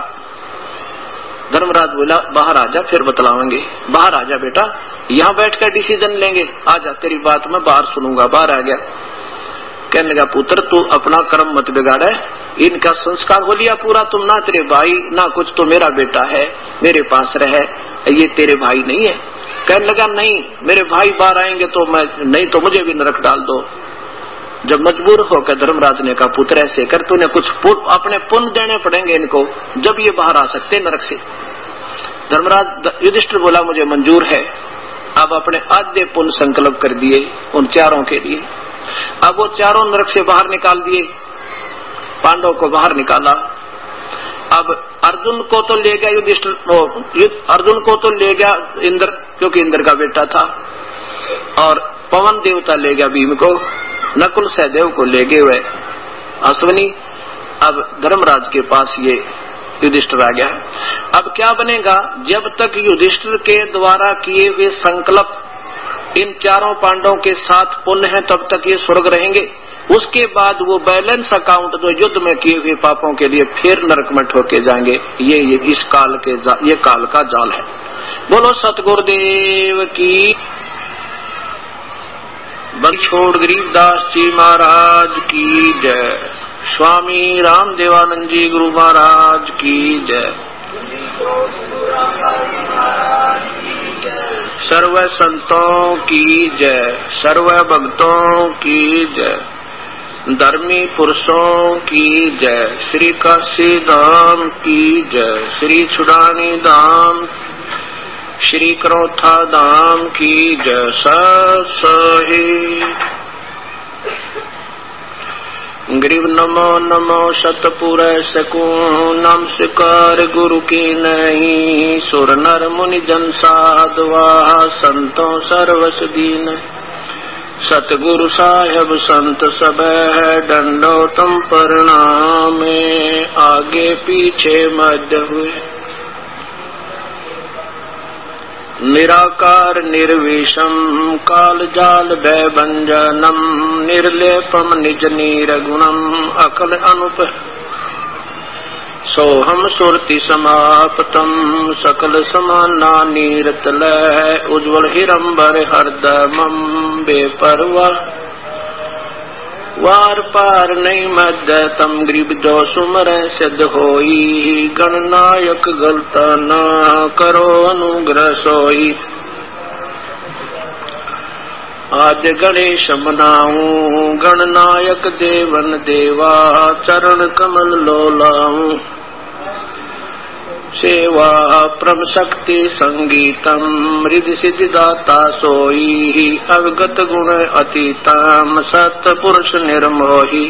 धर्मराज बोला बाहर आजा फिर बतलावेंगे, बाहर आजा बेटा, यहाँ बैठकर डिसीजन लेंगे, आजा तेरी बात मैं बाहर सुनूंगा। बाहर आ गया, कहने लगा पुत्र तू अपना कर्म मत बिगाड़े, इनका संस्कार हो लिया पूरा, तुम ना तेरे भाई ना कुछ, तो मेरा बेटा है, मेरे पास रहे, ये तेरे भाई नहीं है। कहने लगा नहीं मेरे भाई बाहर आएंगे तो मैं, नहीं तो मुझे भी नरक डाल दो। जब मजबूर होकर धर्मराज ने कहा पुत्र ऐसे कर, तूने कुछ अपने पुण्य देने पड़ेंगे इनको जब ये बाहर आ सकते नरक से। धर्मराज युधिष्ठिर बोला मुझे मंजूर है। अब अपने आद्य पुण्य संकल्प कर दिए उन चारों के लिए। अब वो चारों नरक से बाहर निकाल दिए, पांडव को बाहर निकाला। अब अर्जुन को तो ले गया युधिष्ठिर, अर्जुन को तो ले गया इंद्र, क्योंकि इंद्र का बेटा था, और पवन देवता ले गया भीम को, नकुल सहदेव को ले गए हुए अश्विनी। अब धर्मराज के पास ये युधिष्ठिर आ गया। अब क्या बनेगा, जब तक युधिष्ठिर के द्वारा किए हुए संकल्प इन चारों पांडवों के साथ पुण्य है तब तक ये स्वर्ग रहेंगे। उसके बाद वो बैलेंस अकाउंट जो युद्ध में किए हुए पापों के लिए फिर नरक में ठोके जाएंगे। ये, ये इस काल के ये काल का जाल है। बोलो सतगुरुदेव की छोड़ गरीबदास जी महाराज की जय। स्वामी राम देवानंद जी गुरु महाराज की जय। सर्व संतों की जय, सर्व भक्तों की जय, धर्मी पुरुषों की जय, श्री काशी धाम की जय, श्री छुड़ानी धाम, श्री क्रोथा धाम की जय। सही ग्रीव नमो नमो शतपुर सकू नमस्कार गुरु की नहीं, सुर नर मुनि जन साधवा संतों सर्वस दीन। सतगुरु साहेब संत सब है डंडो तुम प्रणामे, आगे पीछे मध्य हुए। निराकार निर्विषम काल जाल भय भंजनम निर्लेपम निज नीरगुणम अकल अनुप सोहम सुरति समापतम सकल समाना नीरतलय उज्ज्वल हिरंबर हरदमम बेपरवा वार पार नहीं मध्य तम ग्रीब जो सुमर सिद्ध होई गणनायक गलता न करो अनुग्रह सोई आद्य गणेश मनाऊं गणनायक देवन देवा चरण कमल लोलाऊं सेवा परम शक्ति संगीतम रिद्धि सिद्धि दाता सोई अवगत गुण अतीतम सत पुरुष निर्मोही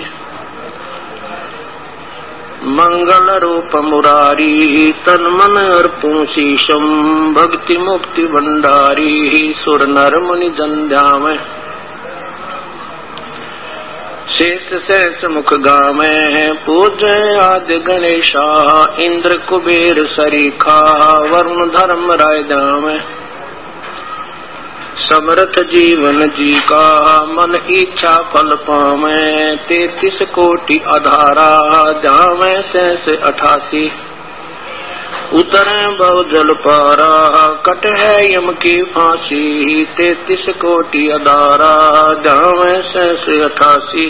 मंगल रूप मुरारी तन मन अर्पूं शीशम भक्ति मुक्ति भंडारी सुर नर मुनि जन ध्यावे शेष शेष मुख गामे पूज्य आदि गणेशा इंद्र कुबेर सरीखा वरुण धर्म राय दामे समर्थ जीवन जी का मन इच्छा फल पावे तैतीस कोटि आधारा जावे शेष अठासी उतरे बहु जल पारा कट है यम की फांसी तैतीस कोटि अदारा जावे शेष अठासी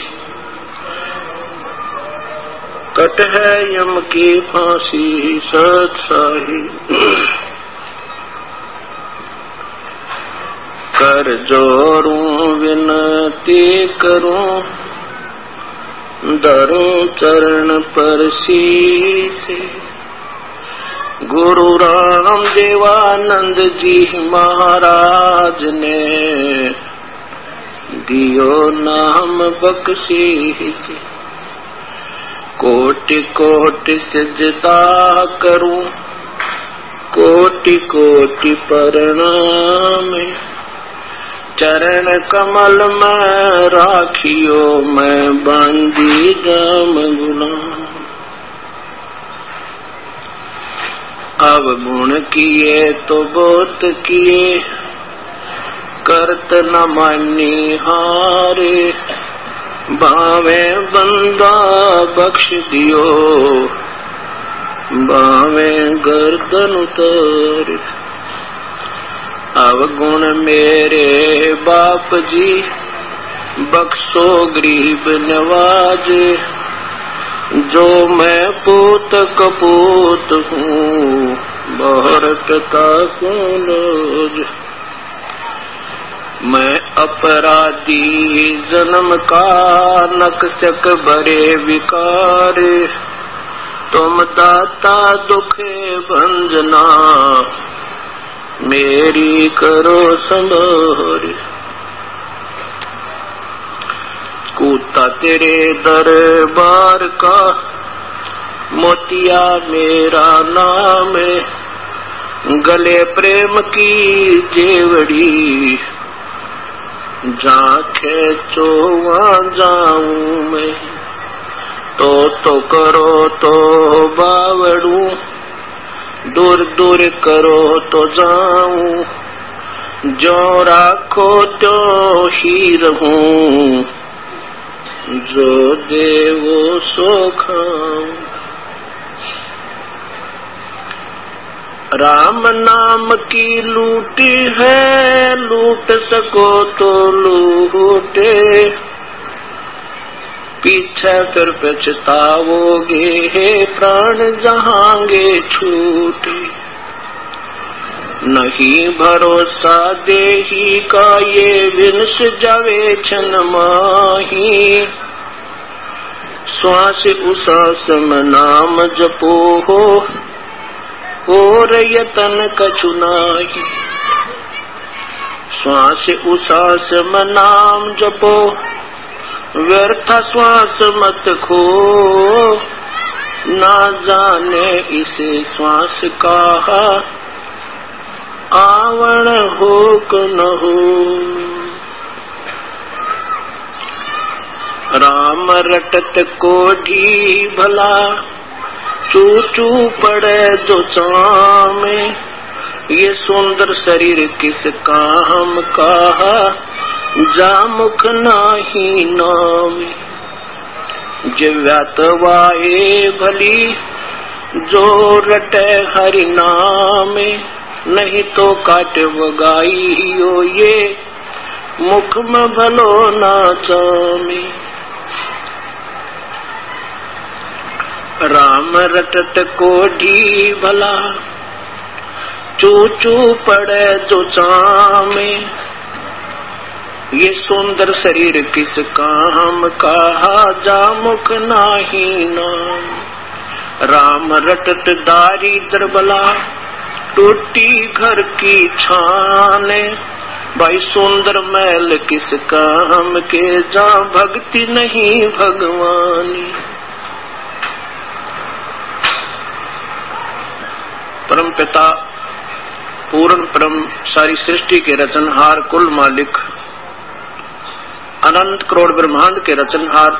कट है यम की फांसी सत्साही कर जोरूं विनती करूं धरूं चरण पर शीश गुरु राम देवानंद जी महाराज ने दियो नाम बख्शीश कोटि कोटि सिजदा करूं कोटि कोटि प्रणाम चरण कमल में राखियो मैं बांधी जाम गुलाम अब गुण किए तो बहुत किए करत न मानी हारे भावे बंदा बख्श दियो भावे गर्दन उतार अब गुण मेरे बाप जी बख्शो गरीब नवाज जो मैं पूत कपूत हूँ बहुत का कूलोज मैं अपराधी जन्म का नक्शक बरे विकार तुम दाता दुखे भंजना मेरी करो संभार कूता तेरे दरबार का मोतिया मेरा नाम गले प्रेम की जेवड़ी जाके चो वहाँ जाऊं मैं तो तो करो तो बावड़ू दूर दूर करो तो जाऊं जो राखो तो ही रहूं जो देवो सो खाऊं राम नाम की लूटी है लूट सको तो लूटे पीछे फिर पछताओगे हे प्राण जहांगे छूटे नहीं भरोसा देही का ये विनश जावे छन माही श्वास उसास में नाम जपो हो और यतन कछु नाही श्वास उसास में नाम जपो व्यर्थ श्वास मत खो ना जाने इसे श्वास कहा आवण हो क न हो राम रटत कोढ़ी भला चू चू पड़े जो चामे ये सुंदर शरीर किस काम का, जा मुख नाही नामी। जिव्यातवाए भली जो रटे हरि नामे, नहीं तो काटे वगाइयो ये मुख में भलो ना चामी। राम रटत कोढ़ी भला, चू चू पड़े जो चामे। ये सुंदर शरीर किस काम का, जा मुख नाही नाम। राम रटत दारिद्र भला, टूटी घर की छाने। भाई सुंदर मैल किस काम के, जा भक्ति नहीं भगवानी। परम पिता पूर्ण परम सारी सृष्टि के रचनहार, कुल मालिक, अनंत करोड़ ब्रह्मांड के रचनहार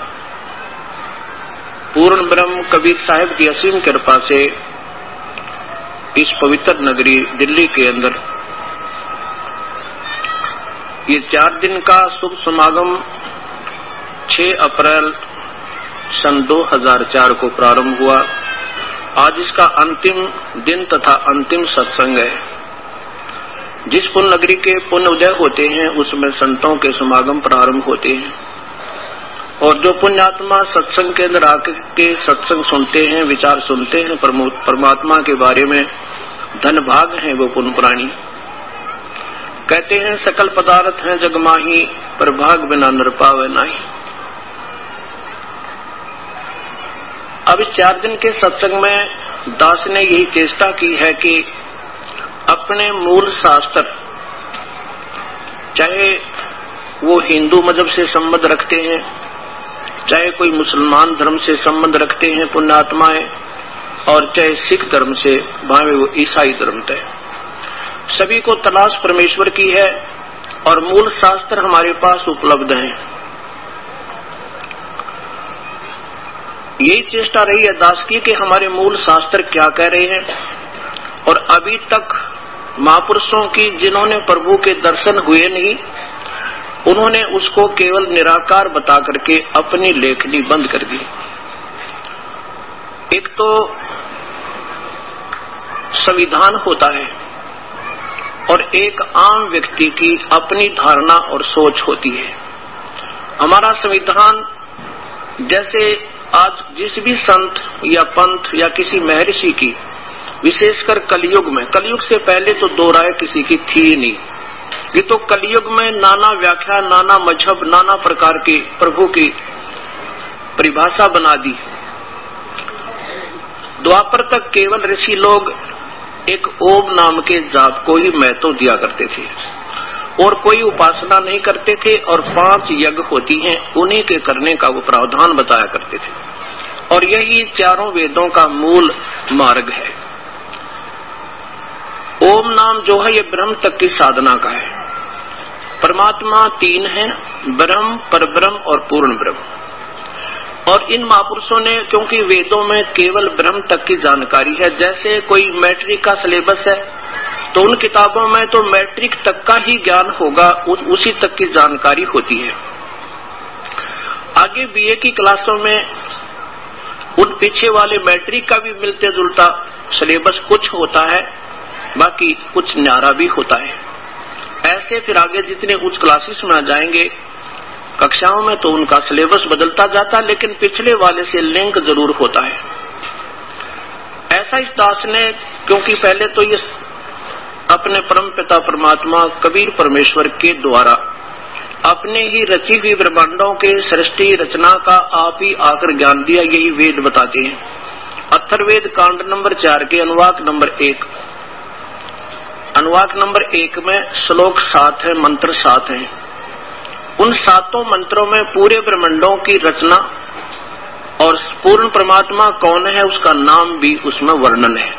पूर्ण ब्रह्म कबीर साहिब की असीम कृपा से इस पवित्र नगरी दिल्ली के अंदर ये चार दिन का शुभ समागम छह अप्रैल सन दो हज़ार चार को प्रारंभ हुआ। आज इसका अंतिम दिन तथा अंतिम सत्संग है। जिस पुण्य नगरी के पुण्य उदय होते हैं उसमें संतों के समागम प्रारंभ होते हैं, और जो पुण्यात्मा सत्संग के अंदर आकर के सत्संग सुनते हैं, विचार सुनते हैं परमात्मा के बारे में, धन भाग हैं वो पुण्य प्राणी। कहते हैं सकल पदार्थ हैं जग माही, पर भाग बिना नर पावे नाही। अब इस चार दिन के सत्संग में दास ने यही चेष्टा की है कि अपने मूल शास्त्र, चाहे वो हिंदू मजहब से संबंध रखते हैं, चाहे कोई मुसलमान धर्म से संबंध रखते हैं पुण्यात्माएं, और चाहे सिख धर्म से, भावे वो ईसाई धर्म तय, सभी को तलाश परमेश्वर की है और मूल शास्त्र हमारे पास उपलब्ध हैं। यही चेष्टा रही है दास की कि हमारे मूल शास्त्र क्या कह रहे हैं, और अभी तक महापुरुषों की जिन्होंने प्रभु के दर्शन हुए नहीं, उन्होंने उसको केवल निराकार बता करके अपनी लेखनी बंद कर दी। एक तो संविधान होता है और एक आम व्यक्ति की अपनी धारणा और सोच होती है। हमारा संविधान जैसे आज जिस भी संत या पंथ या किसी महर्षि की, विशेषकर कलयुग में, कलयुग से पहले तो दो राय किसी की थी ही नहीं, ये तो कलयुग में नाना व्याख्या, नाना मजहब, नाना प्रकार की प्रभु की परिभाषा बना दी। द्वापर तक केवल ऋषि लोग एक ओम नाम के जाप को ही महत्व दिया करते थे और कोई उपासना नहीं करते थे, और पांच यज्ञ होती हैं उन्हीं के करने का वो प्रावधान बताया करते थे, और यही चारों वेदों का मूल मार्ग है। ओम नाम जो है ये ब्रह्म तक की साधना का है। परमात्मा तीन है, ब्रह्म, परब्रह्म और पूर्ण ब्रह्म। और इन महापुरुषों ने, क्योंकि वेदों में केवल ब्रह्म तक की जानकारी है, जैसे कोई मैट्रिक का सिलेबस है तो उन किताबों में तो मैट्रिक तक का ही ज्ञान होगा, उस, उसी तक की जानकारी होती है। आगे बीए की क्लासों में उन पीछे वाले मैट्रिक का भी मिलते जुलता सिलेबस कुछ होता है, बाकी कुछ न्यारा भी होता है। ऐसे फिर आगे जितने उच्च क्लासेस में आ जाएंगे कक्षाओं में तो उनका सिलेबस बदलता जाता, लेकिन पिछले वाले से लिंक जरूर होता है। ऐसा इस दास ने, क्योंकि पहले तो ये अपने परम पिता परमात्मा कबीर परमेश्वर के द्वारा अपने ही रची हुई ब्रह्मांडों के सृष्टि रचना का आप ही आकर ज्ञान दिया, यही वेद बताते हैं। अथर्ववेद कांड नंबर चार के अनुवाक नंबर एक, अनुवाक नंबर एक में श्लोक सात है, मंत्र सात है। उन सातों मंत्रों में पूरे ब्रह्मांडों की रचना और पूर्ण परमात्मा कौन है उसका नाम भी उसमें वर्णन है।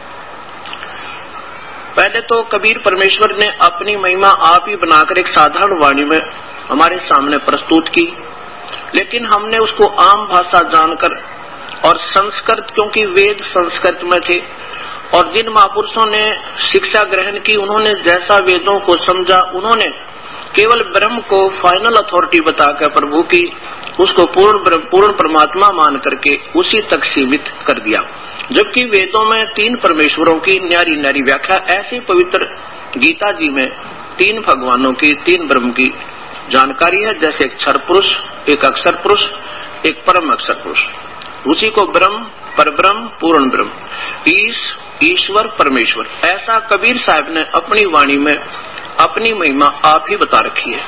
पहले तो कबीर परमेश्वर ने अपनी महिमा आप ही बनाकर एक साधारण वाणी में हमारे सामने प्रस्तुत की, लेकिन हमने उसको आम भाषा जानकर और संस्कृत, क्योंकि वेद संस्कृत में थे, और जिन महापुरुषों ने शिक्षा ग्रहण की, उन्होंने जैसा वेदों को समझा, उन्होंने केवल ब्रह्म को फाइनल अथॉरिटी बताकर प्रभु की, उसको पूर्ण पूर्ण परमात्मा मान करके उसी तक सीमित कर दिया। जबकि वेदों में तीन परमेश्वरों की न्यारी न्यारी व्याख्या, ऐसी पवित्र गीता जी में तीन भगवानों की, तीन ब्रह्म की जानकारी है, जैसे एक क्षर पुरुष, एक अक्षर पुरुष, एक परम अक्षर पुरुष। उसी को ब्रह्म, परब्रह्म, पूर्ण ब्रह्म, ईश, ईश्वर, परमेश्वर, ऐसा कबीर साहब ने अपनी वाणी में अपनी महिमा आप ही बता रखी है।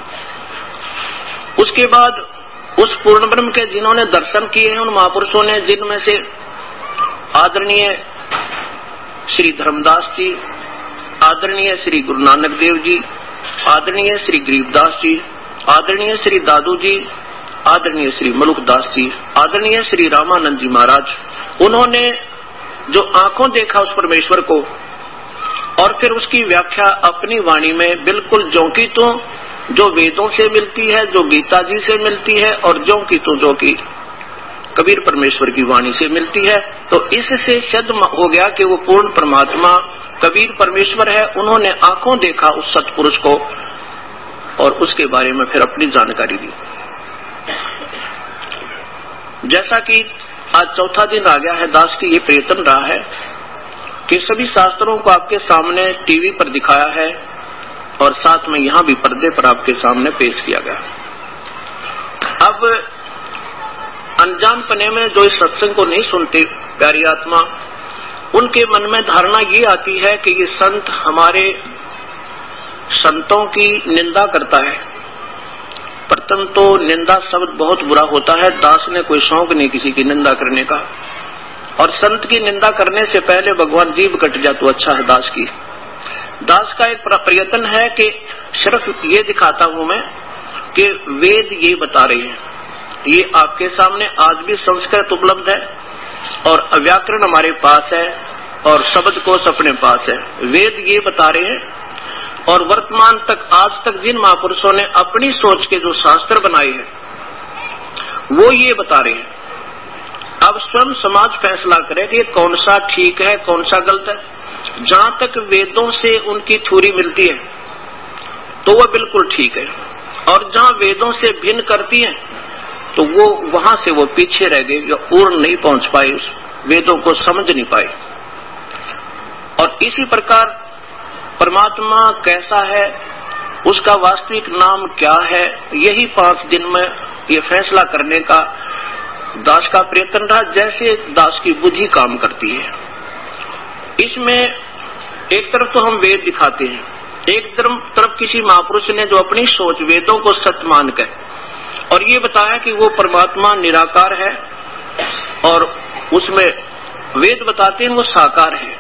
उसके बाद उस पूर्ण ब्रह्म के जिन्होंने दर्शन किए हैं, उन महापुरुषों ने, जिनमें से आदरणीय श्री धर्मदास जी, आदरणीय श्री गुरु नानक देव जी, आदरणीय श्री गरीबदास जी, आदरणीय श्री दादू जी, आदरणीय श्री मलुकदास जी, आदरणीय श्री रामानंद जी महाराज, उन्होंने जो आंखों देखा उस परमेश्वर को और फिर उसकी व्याख्या अपनी वाणी में बिल्कुल ज्यों की त्यों, जो वेदों से मिलती है, जो गीता जी से मिलती है और ज्यों की त्यों जो की कबीर परमेश्वर की वाणी से मिलती है, तो इससे सिद्ध हो गया कि वो पूर्ण परमात्मा कबीर परमेश्वर है। उन्होंने आंखों देखा उस सतपुरुष को और उसके बारे में फिर अपनी जानकारी दी। जैसा कि आज चौथा दिन आ गया है, दास की ये प्रयत्न रहा है कि सभी शास्त्रों को आपके सामने टीवी पर दिखाया है और साथ में यहाँ भी पर्दे पर आपके सामने पेश किया गया। अब अनजान पने में जो इस सत्संग को नहीं सुनते प्यारी आत्मा, उनके मन में धारणा ये आती है कि ये संत हमारे संतों की निंदा करता है। प्रथम तो निंदा शब्द बहुत बुरा होता है, दास ने कोई शौक नहीं किसी की निंदा करने का, और संत की निंदा करने से पहले भगवान जीभ कट जाए तो अच्छा है दास की। दास का एक प्रयत्न है कि सिर्फ ये दिखाता हूं मैं कि वेद ये बता रहे हैं, ये आपके सामने आज भी संस्कृत उपलब्ध है और व्याकरण हमारे पास है और शब्दकोश अपने पास है। वेद ये बता रहे हैं और वर्तमान तक आज तक जिन महापुरुषों ने अपनी सोच के जो शास्त्र बनाए हैं वो ये बता रहे हैं। अब स्वयं समाज फैसला करे कि कौन सा ठीक है कौन सा गलत है। जहां तक वेदों से उनकी थ्योरी मिलती है तो वह बिल्कुल ठीक है, और जहां वेदों से भिन्न करती है तो वो वहां से वो पीछे रह गए या पूर्ण नहीं पहुंच पाए, उस वेदों को समझ नहीं पाए। और इसी प्रकार परमात्मा कैसा है, उसका वास्तविक नाम क्या है, यही पांच दिन में ये फैसला करने का दास का प्रयत्न रहा, जैसे दास की बुद्धि काम करती है। इसमें एक तरफ तो हम वेद दिखाते हैं, एक तरफ किसी महापुरुष ने जो अपनी सोच वेदों को सत्य मान कर और ये बताया कि वो परमात्मा निराकार है और उसमें वेद बताते हैं वो साकार है।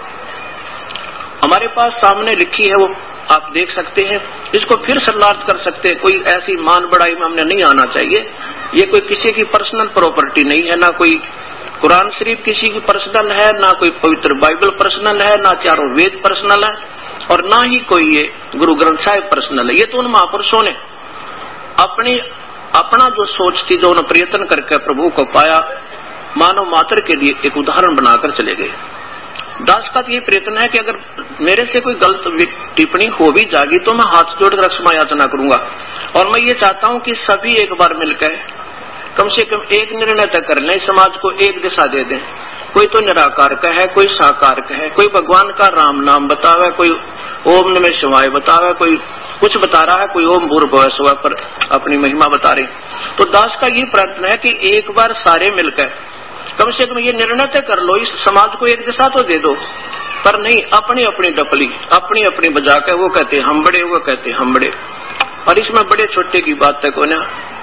हमारे पास सामने लिखी है, वो आप देख सकते हैं, इसको फिर शरणार्थ कर सकते हैं। कोई ऐसी मान बढ़ाई में हमने नहीं आना चाहिए। ये कोई किसी की पर्सनल प्रॉपर्टी नहीं है, ना कोई कुरान शरीफ किसी की पर्सनल है, ना कोई पवित्र बाइबल पर्सनल है, ना चारों वेद पर्सनल है और ना ही कोई ये गुरु ग्रंथ साहिब पर्सनल है। ये तो उन महापुरुषों ने अपनी अपना जो सोच थी, जो उन्होंने प्रयत्न करके प्रभु को पाया, मानव मात्र के लिए एक उदाहरण बनाकर चले गए। दास का ये प्रयत्न है कि अगर मेरे से कोई गलत टिप्पणी हो भी जाएगी तो मैं हाथ जोड़कर क्षमा याचना करूंगा, और मैं ये चाहता हूं कि सभी एक बार मिलकर कम से कम एक निर्णय तय कर लें, समाज को एक दिशा दे दें। कोई तो निराकार का है, कोई साकार का है, कोई भगवान का राम नाम बतावे, कोई ओम नमः शिवाय बतावे, कोई कुछ बता रहा है, कोई ओम भूर्भुवः स्वः पर अपनी महिमा बता रहे। तो दास का ये प्रयत्न है कि एक बार सारे मिलकर कम से कम ये निर्णय तय कर लो, इस समाज को एक दिशा तो दे दो, पर नहीं अपनी अपनी डपली अपनी अपनी बजा के वो कहते हम बड़े, वो कहते हम बड़े। और इसमें बड़े छोटे की बात तक होना,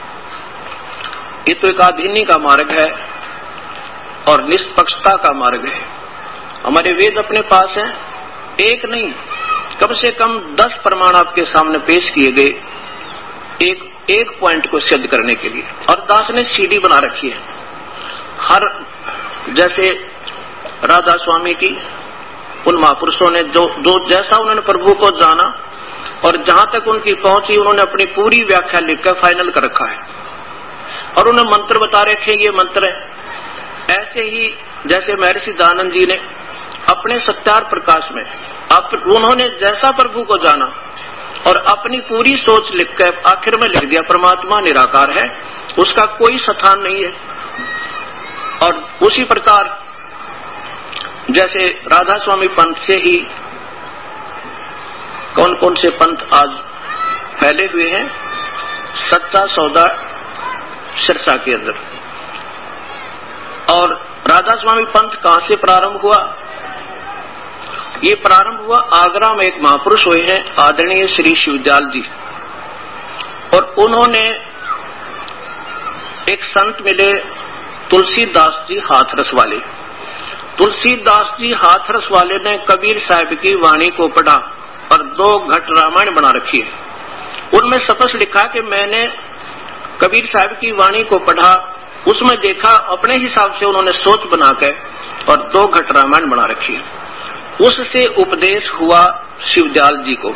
ये तो एक आधीनी का मार्ग है और निष्पक्षता का मार्ग है। हमारे वेद अपने पास है, एक नहीं कम से कम दस प्रमाण आपके सामने पेश किए गए एक एक पॉइंट को सिद्ध करने के लिए। और दास ने सीडी बना रखी है हर, जैसे राधा स्वामी की, उन महापुरुषों ने जो जो जैसा उन्होंने प्रभु को जाना और जहां तक उनकी पहुंची उन्होंने अपनी पूरी व्याख्या लिखकर फाइनल कर रखा है और उन्हें मंत्र बता रखे ये मंत्र है। ऐसे ही जैसे महर्षि दयानंद जी ने अपने सत्यार प्रकाश में अप, उन्होंने जैसा प्रभु को जाना और अपनी पूरी सोच लिखकर आखिर में लिख दिया परमात्मा निराकार है, उसका कोई स्थान नहीं है। और उसी प्रकार जैसे राधा स्वामी पंथ से ही कौन कौन से पंथ आज फैले हुए हैं, सच्चा सौदा सिरसा के अंदर। और राधा स्वामी पंथ कहां से प्रारंभ हुआ? ये प्रारंभ हुआ आगरा में, एक महापुरुष हुए हैं आदरणीय श्री शिवदयाल जी, और उन्होंने एक संत मिले तुलसीदास जी हाथरस वाले। तुलसीदास जी हाथरस वाले ने कबीर साहब की वाणी को पढ़ा और दो घट रामायण बना रखी है। उनमें स्पष्ट लिखा कि मैंने कबीर साहब की वाणी को पढ़ा, उसमें देखा अपने हिसाब से उन्होंने सोच बनाकर और दो घट रामायण बना रखी है। उससे उपदेश हुआ शिवदयाल जी को।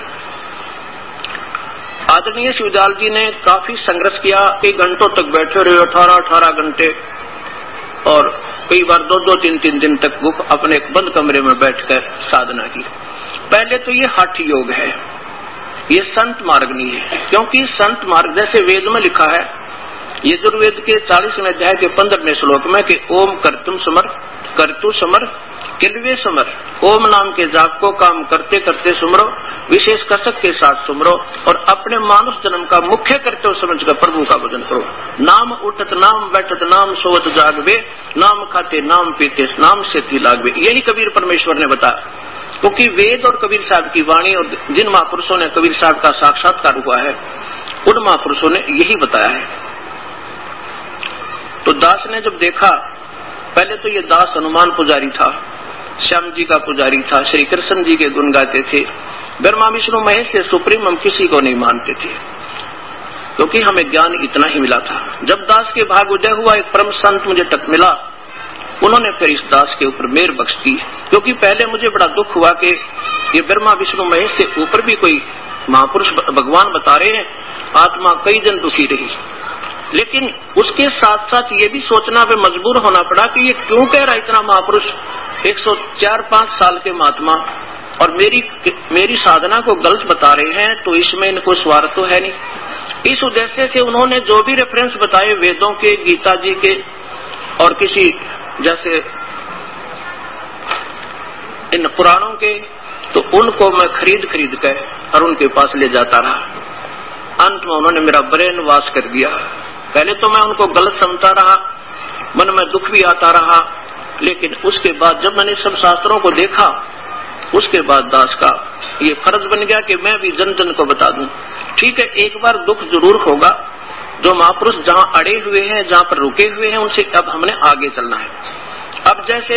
आदरणीय शिवदयाल जी ने काफी संघर्ष किया, कई घंटों तक बैठे रहे, अठारह अठारह घंटे, और कई बार दो दो तीन तीन दिन तक वो अपने बंद कमरे में बैठकर साधना की। पहले तो ये हठ योग है, ये संत मार्ग नहीं है, क्योंकि संत मार्ग जैसे वेद में लिखा है, यजुर्वेद के चालीसवें अध्याय के पंद्रहवें श्लोक में कि ओम कर्तुम समर कर्तु समर किलवे समर, ओम नाम के जाप को काम करते करते सुमरो, विशेष कसक के साथ सुमरो, और अपने मानुष जन्म का मुख्य कर्तव्य समझकर प्रभु का भजन करो। नाम उठत नाम बैठत नाम सोवत जागवे, नाम खाते नाम पीते नाम से लागवे। यही कबीर परमेश्वर ने बताया, क्योंकि वेद और कबीर साहब की वाणी और जिन महापुरुषों ने कबीर साहब का साक्षात्कार हुआ है, उन महापुरुषों ने यही बताया है। तो दास ने जब देखा, पहले तो ये दास हनुमान पुजारी था, श्याम जी का पुजारी था, श्री कृष्ण जी के गुण गाते थे, ब्रह्मा विष्णु महेश से सुप्रीम हम किसी को नहीं मानते थे, क्योंकि हमें ज्ञान इतना ही मिला था। जब दास के भाग उदय हुआ, एक परम संत मुझे तक मिला, उन्होंने फिर इस दास के ऊपर मेहर बख्श दी, क्योंकि पहले मुझे बड़ा दुख हुआ कि ये ब्रह्मा विष्णु महेश से ऊपर भी कोई महापुरुष भगवान बता रहे हैं, आत्मा कई जन दुखी रही। लेकिन उसके साथ साथ ये भी सोचना पे मजबूर होना पड़ा कि ये क्यों कह रहा इतना महापुरुष, एक सौ चार पांच साल के महात्मा, और मेरी मेरी साधना को गलत बता रहे हैं, तो इसमें इनको स्वार्थ तो है नहीं। इस उद्देश्य से उन्होंने जो भी रेफरेंस बताए वेदों के, गीता जी के, और किसी जैसे इन पुराणों के, तो उनको मैं खरीद खरीद कर और उनके पास ले जाता रहा। अंत में उन्होंने मेरा ब्रेन वॉश कर दिया। पहले तो मैं उनको गलत समझता रहा, मन में दुख भी आता रहा, लेकिन उसके बाद जब मैंने सब शास्त्रों को देखा, उसके बाद दास का ये फर्ज बन गया कि मैं भी जन जन को बता दूं। ठीक है, एक बार दुख जरूर होगा, जो महापुरुष जहां अड़े हुए हैं, जहां पर रुके हुए हैं, उनसे अब हमने आगे चलना है। अब जैसे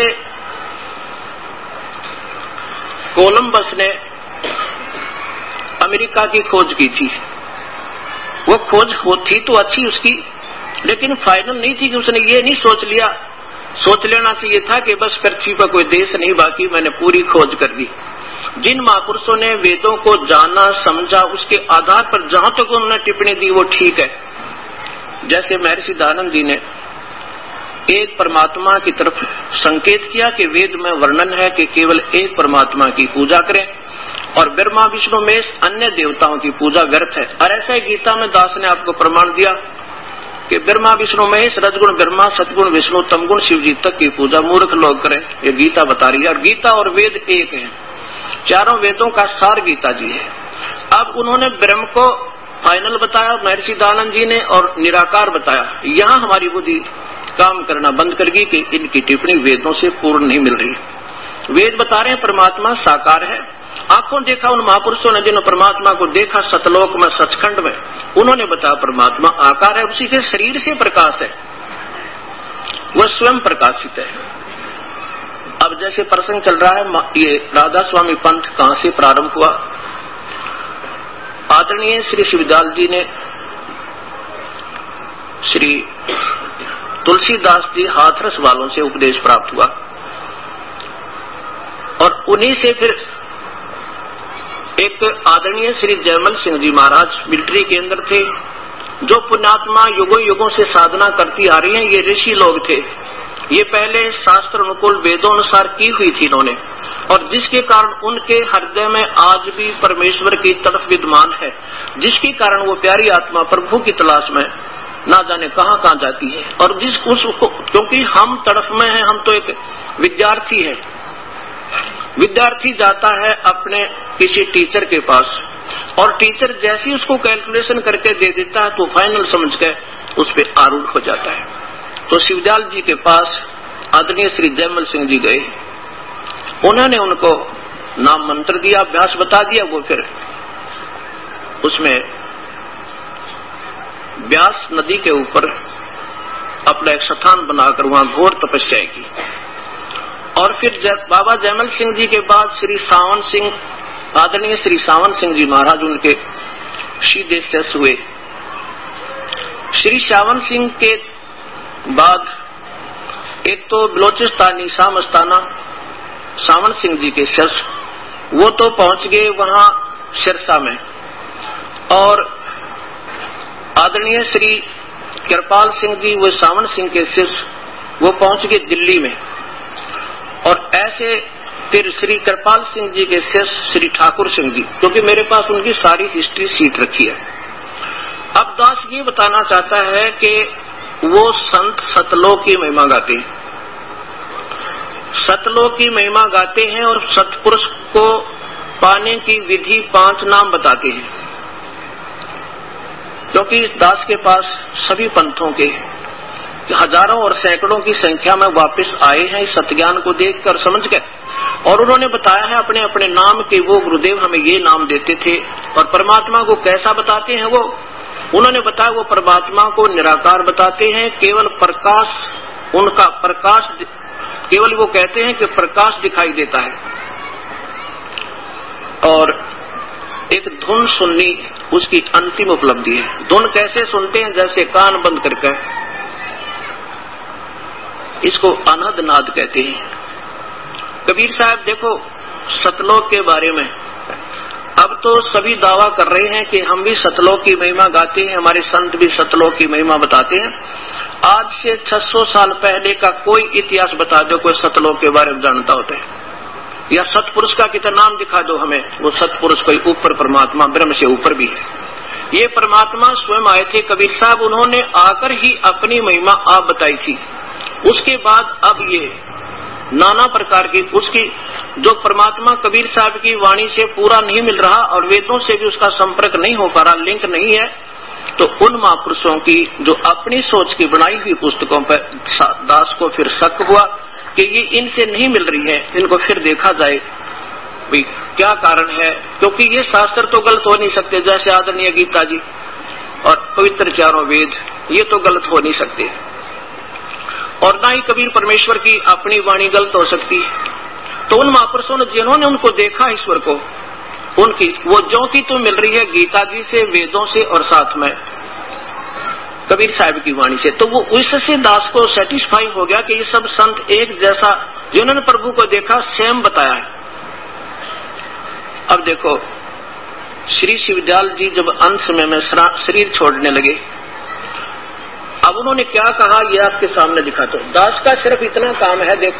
कोलंबस ने अमेरिका की खोज की थी, वो खोज होती तो अच्छी उसकी, लेकिन फाइनल नहीं थी कि उसने ये नहीं सोच लिया, सोच लेना चाहिए था कि बस पृथ्वी पर कोई देश नहीं बाकी, मैंने पूरी खोज कर दी। जिन महापुरुषों ने वेदों को जाना समझा, उसके आधार पर जहां तक उन्होंने टिप्पणी दी वो ठीक है। जैसे महर्षि दयानंद जी ने एक परमात्मा की तरफ संकेत किया कि वेद में वर्णन है कि केवल एक परमात्मा की पूजा करें, और ब्रह्मा विष्णु में अन्य देवताओं की पूजा व्यर्थ है। और ऐसा ही गीता में दास ने आपको प्रमाण दिया कि ब्रह्मा विष्णु महेश, रजगुण ब्रह्मा, सतगुण विष्णु, तमगुण शिव जी तक की पूजा मूर्ख लोग करें, ये गीता बता रही है। और गीता और वेद एक है, चारों वेदों का सार गीता जी है। अब उन्होंने ब्रह्म को फाइनल बताया महर्षि दयानंद जी ने, और निराकार बताया। यहाँ हमारी बुद्धि काम करना बंद कर गई कि इनकी टिप्पणी वेदों से पूर्ण नहीं मिल रही। वेद बता रहे हैं परमात्मा साकार है, आंखों देखा उन महापुरुषों ने जिन्होंने परमात्मा को देखा सतलोक में, सचखंड में, उन्होंने बताया परमात्मा आकार है, उसी के शरीर से प्रकाश है, वह स्वयं प्रकाशित है। अब जैसे प्रसंग चल रहा है, ये राधा स्वामी पंथ कहां से प्रारंभ हुआ? आदरणीय श्री शिवदयाल जी ने श्री तुलसीदास जी हाथरस वालों से उपदेश प्राप्त हुआ, और उन्हीं से फिर एक आदरणीय श्री जयमल सिंह जी महाराज मिलिट्री के अंदर थे, जो पुण्यात्मा युगों युगों से साधना करती आ रही हैं। ये ऋषि लोग थे, ये पहले शास्त्र अनुकूल वेदों अनुसार की हुई थी इन्होंने, और जिसके कारण उनके हृदय में आज भी परमेश्वर की तड़प विद्यमान है, जिसके कारण वो प्यारी आत्मा प्रभु की तलाश में ना जाने कहां कहां जाती है। और जिस उसको, क्योंकि हम तड़प में हैं, हम तो एक विद्यार्थी है, विद्यार्थी जाता है अपने किसी टीचर के पास और टीचर जैसी उसको कैलकुलेशन करके दे देता है तो फाइनल समझ के उस पर आरूढ़ हो जाता है। तो शिवदयाल जी के पास आदरणीय श्री जयमल सिंह जी गए, उन्होंने उनको नाम मंत्र दिया, अभ्यास बता दिया। वो फिर उसमें व्यास नदी के ऊपर अपना एक स्थान बनाकर वहां घोर तपस्या की। और फिर जय, बाबा जयमल सिंह जी के बाद श्री सावन सिंह, आदरणीय श्री सावन सिंह जी महाराज उनके सीधे शिष्य हुए। श्री सावन सिंह के बाद एक तो बलोचिस्तानी सामस्ताना सावन सिंह जी के शिष्य, वो तो पहुंच गए वहां सिरसा में। और आदरणीय श्री कृपाल सिंह जी वो सावन सिंह के शिष्य, वो पहुंच गए दिल्ली में। और ऐसे फिर श्री कृपाल सिंह जी के शिष्य श्री ठाकुर सिंह जी, क्योंकि मेरे पास उनकी सारी हिस्ट्री सीट रखी है। अब दास ये बताना चाहता है कि वो संत सतलोक की महिमा गाते हैं, सतलोक की महिमा गाते हैं और सतपुरुष को पाने की विधि पांच नाम बताते हैं। क्योंकि दास के पास सभी पंथों के हजारों और सैकड़ों की संख्या में वापस आए हैं इस सत्ज्ञान को देखकर समझ कर, और उन्होंने बताया है अपने अपने नाम के वो गुरुदेव हमें ये नाम देते थे। और परमात्मा को कैसा बताते हैं वो, उन्होंने बताया वो परमात्मा को निराकार बताते हैं, केवल प्रकाश, उनका प्रकाश, केवल वो कहते हैं कि प्रकाश दिखाई देता है। और एक धुन सुननी उसकी अंतिम उपलब्धि है। धुन कैसे सुनते हैं, जैसे कान बंद करके, इसको अनहद नाद कहते हैं। कबीर साहब देखो सतलोक के बारे में अब तो सभी दावा कर रहे हैं कि हम भी सतलोक की महिमा गाते हैं, हमारे संत भी सतलोक की महिमा बताते हैं। आज से छह सौ साल पहले का कोई इतिहास बता दो, कोई सतलोक के बारे में जानता होता है, या सतपुरुष का कितना नाम दिखा दो हमें, वो सतपुरुष कोई ऊपर परमात्मा ब्रह्म से ऊपर भी है। ये परमात्मा स्वयं आए थे कबीर साहब, उन्होंने आकर ही अपनी महिमा आप बताई थी। उसके बाद अब ये नाना प्रकार की उसकी जो परमात्मा कबीर साहब की वाणी से पूरा नहीं मिल रहा और वेदों से भी उसका संपर्क नहीं हो पा रहा, लिंक नहीं है, तो उन महापुरुषों की जो अपनी सोच की बनाई हुई पुस्तकों पर दास को फिर शक हुआ कि ये इनसे नहीं मिल रही है, इनको फिर देखा जाए भाई क्या कारण है। क्योंकि ये शास्त्र तो गलत हो नहीं सकते, जैसे आदरणीय गीता जी और पवित्र चारों वेद, ये तो गलत हो नहीं सकते, और ना ही कबीर परमेश्वर की अपनी वाणी गलत हो सकती है। तो उन महापुरुषों ने जिन्होंने उनको देखा ईश्वर को, उनकी वो जो की तो मिल रही है गीता जी से, वेदों से और साथ में कबीर साहब की वाणी से, तो वो उससे दास को सेटिस्फाई हो गया कि ये सब संत एक जैसा जिन्होंने प्रभु को देखा सेम बताया है। अब देखो श्री शिवदयाल जी जब अंत समय में शरीर छोड़ने लगे, अब उन्होंने क्या कहा ये आपके सामने दिखाता हूं। दास का सिर्फ इतना काम है, देखो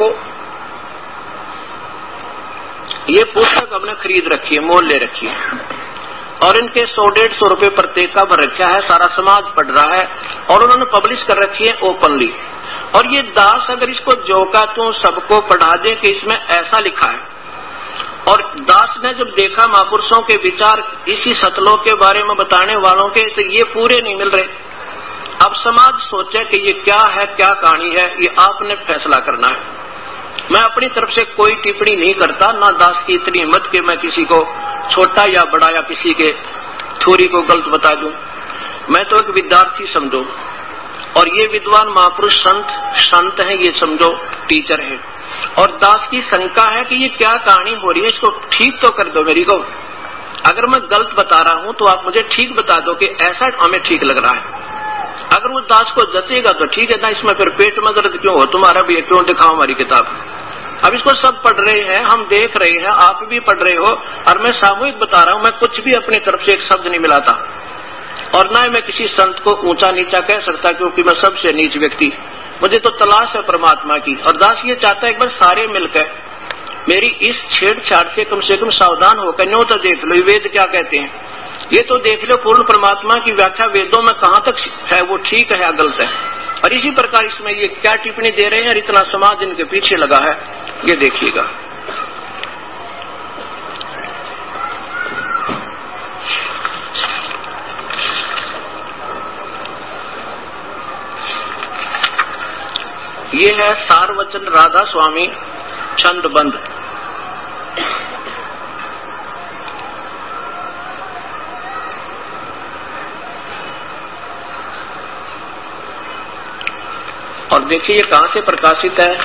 ये पुस्तक हमने खरीद रखी है, मोल ले रखी है, और इनके सौ डेढ़ सौ रुपए प्रत्येक का भर रखा है, सारा समाज पढ़ रहा है, और उन्होंने पब्लिश कर रखी है ओपनली। और ये दास अगर इसको जो का तू सबको पढ़ा दे कि इसमें ऐसा लिखा है, और दास ने जब देखा महापुरुषों के विचार इसी सतलोक के बारे में बताने वालों के, तो ये पूरे नहीं मिल रहे। अब समाज सोचे कि ये क्या है, क्या कहानी है, ये आपने फैसला करना है। मैं अपनी तरफ से कोई टिप्पणी नहीं करता, ना दास की इतनी हिम्मत कि मैं किसी को छोटा या बड़ा या किसी के थ्योरी को गलत बता दूं। मैं तो एक विद्यार्थी समझो, और ये विद्वान महापुरुष संत संत हैं, ये समझो टीचर है। और दास की शंका है कि ये क्या कहानी हो रही है, इसको ठीक तो कर दो मेरी को। अगर मैं गलत बता रहा हूं तो आप मुझे ठीक बता दो कि ऐसा हमें ठीक लग रहा है। अगर वो दास को जचेगा तो ठीक है ना, इसमें फिर पेट में दर्द क्यों हो तुम्हारा भी, क्यों दिखाओ हमारी किताब। अब इसको सब पढ़ रहे हैं, हम देख रहे हैं, आप भी पढ़ रहे हो, और मैं सामूहिक बता रहा हूं, मैं कुछ भी अपनी तरफ से एक शब्द नहीं मिलाता, और ना मैं किसी संत को ऊंचा नीचा कह सकता, क्योंकि मैं सबसे नीच व्यक्ति, मुझे तो तलाश है परमात्मा की। और दास ये चाहता है एक बार सारे मिलकर मेरी इस छेड़छाड़ से कम से कम सावधान होकर न्यो तो देख लो वेद क्या कहते हैं, ये तो देख लो पूर्ण परमात्मा की व्याख्या वेदों में कहाँ तक है, वो ठीक है या गलत है। और इसी प्रकार इसमें ये क्या टिप्पणी दे रहे हैं और इतना समाज इनके पीछे लगा है, ये देखिएगा। ये है सारवचन राधा स्वामी छंदबंद। और देखिए ये कहां से प्रकाशित है,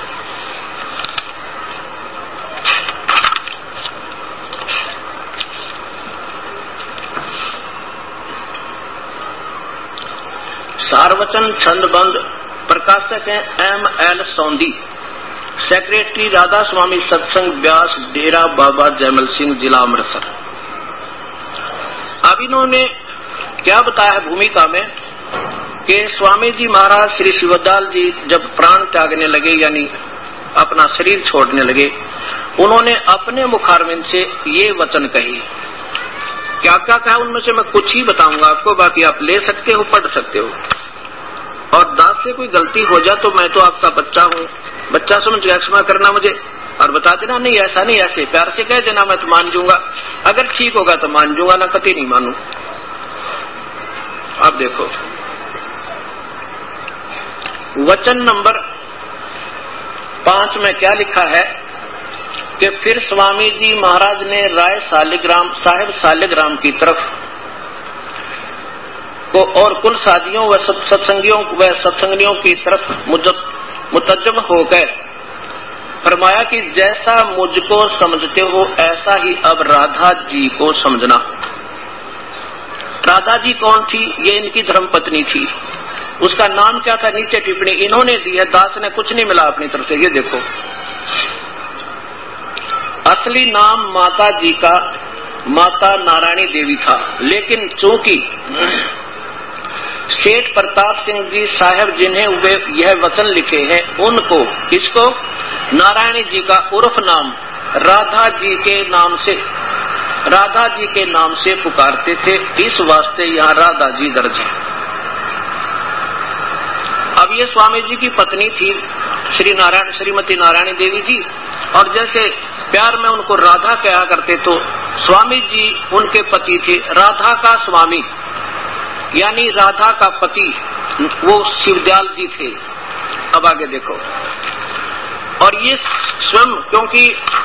सारवचन छंदबंद, प्रकाशक है M L Saundi, secretary Radha Swami Satsang Beas, Dera Baba Jaimal Singh, जिला अमृतसर। अब इन्होंने क्या बताया है भूमिका में कि स्वामी जी महाराज श्री शिवदयाल जी जब प्राण त्यागने लगे यानी अपना शरीर छोड़ने लगे, उन्होंने अपने मुखारविंद से ये वचन कही। क्या क्या कहा उनमें से मैं कुछ ही बताऊंगा आपको, बाकी आप ले सकते हो, पढ़ सकते हो। और दास से कोई गलती हो जाए तो मैं तो आपका बच्चा हूँ, बच्चा समझ के क्षमा करना मुझे और बता देना, नहीं ऐसा नहीं ऐसे, प्यार से कह देना, मैं तो मान जूंगा, अगर ठीक होगा तो मान जूंगा, ना कभी नहीं मानू। अब देखो वचन नंबर पांच में क्या लिखा है कि फिर स्वामी जी महाराज ने राय सालिग्राम साहिब सालिग्राम की तरफ को और कुल साधियों व सत्संगियों व सत्संगियों की तरफ मुतज्जब होकर फरमाया कि जैसा मुझको समझते हो ऐसा ही अब राधा जी को समझना। राधा जी कौन थी? ये इनकी धर्मपत्नी थी। उसका नाम क्या था? नीचे टिप्पणी इन्होंने दी है, दास ने कुछ नहीं मिला अपनी तरफ से। ये देखो असली नाम माता जी का माता नारायणी देवी था, लेकिन चूंकि सेठ प्रताप सिंह जी साहब जिन्हें वे यह वचन लिखे हैं उनको इसको नारायणी जी का उर्फ नाम राधा जी के नाम से राधा जी के नाम से पुकारते थे, इस वास्ते यहाँ राधा जी दर्ज है। अब ये स्वामी जी की पत्नी थी श्री नारायण श्रीमती नारायणी देवी जी, और जैसे प्यार में उनको राधा कहा करते तो स्वामी जी उनके पति थे। राधा का स्वामी यानी राधा का पति वो शिवदयाल जी थे। अब आगे देखो, और ये स्वयं क्योंकि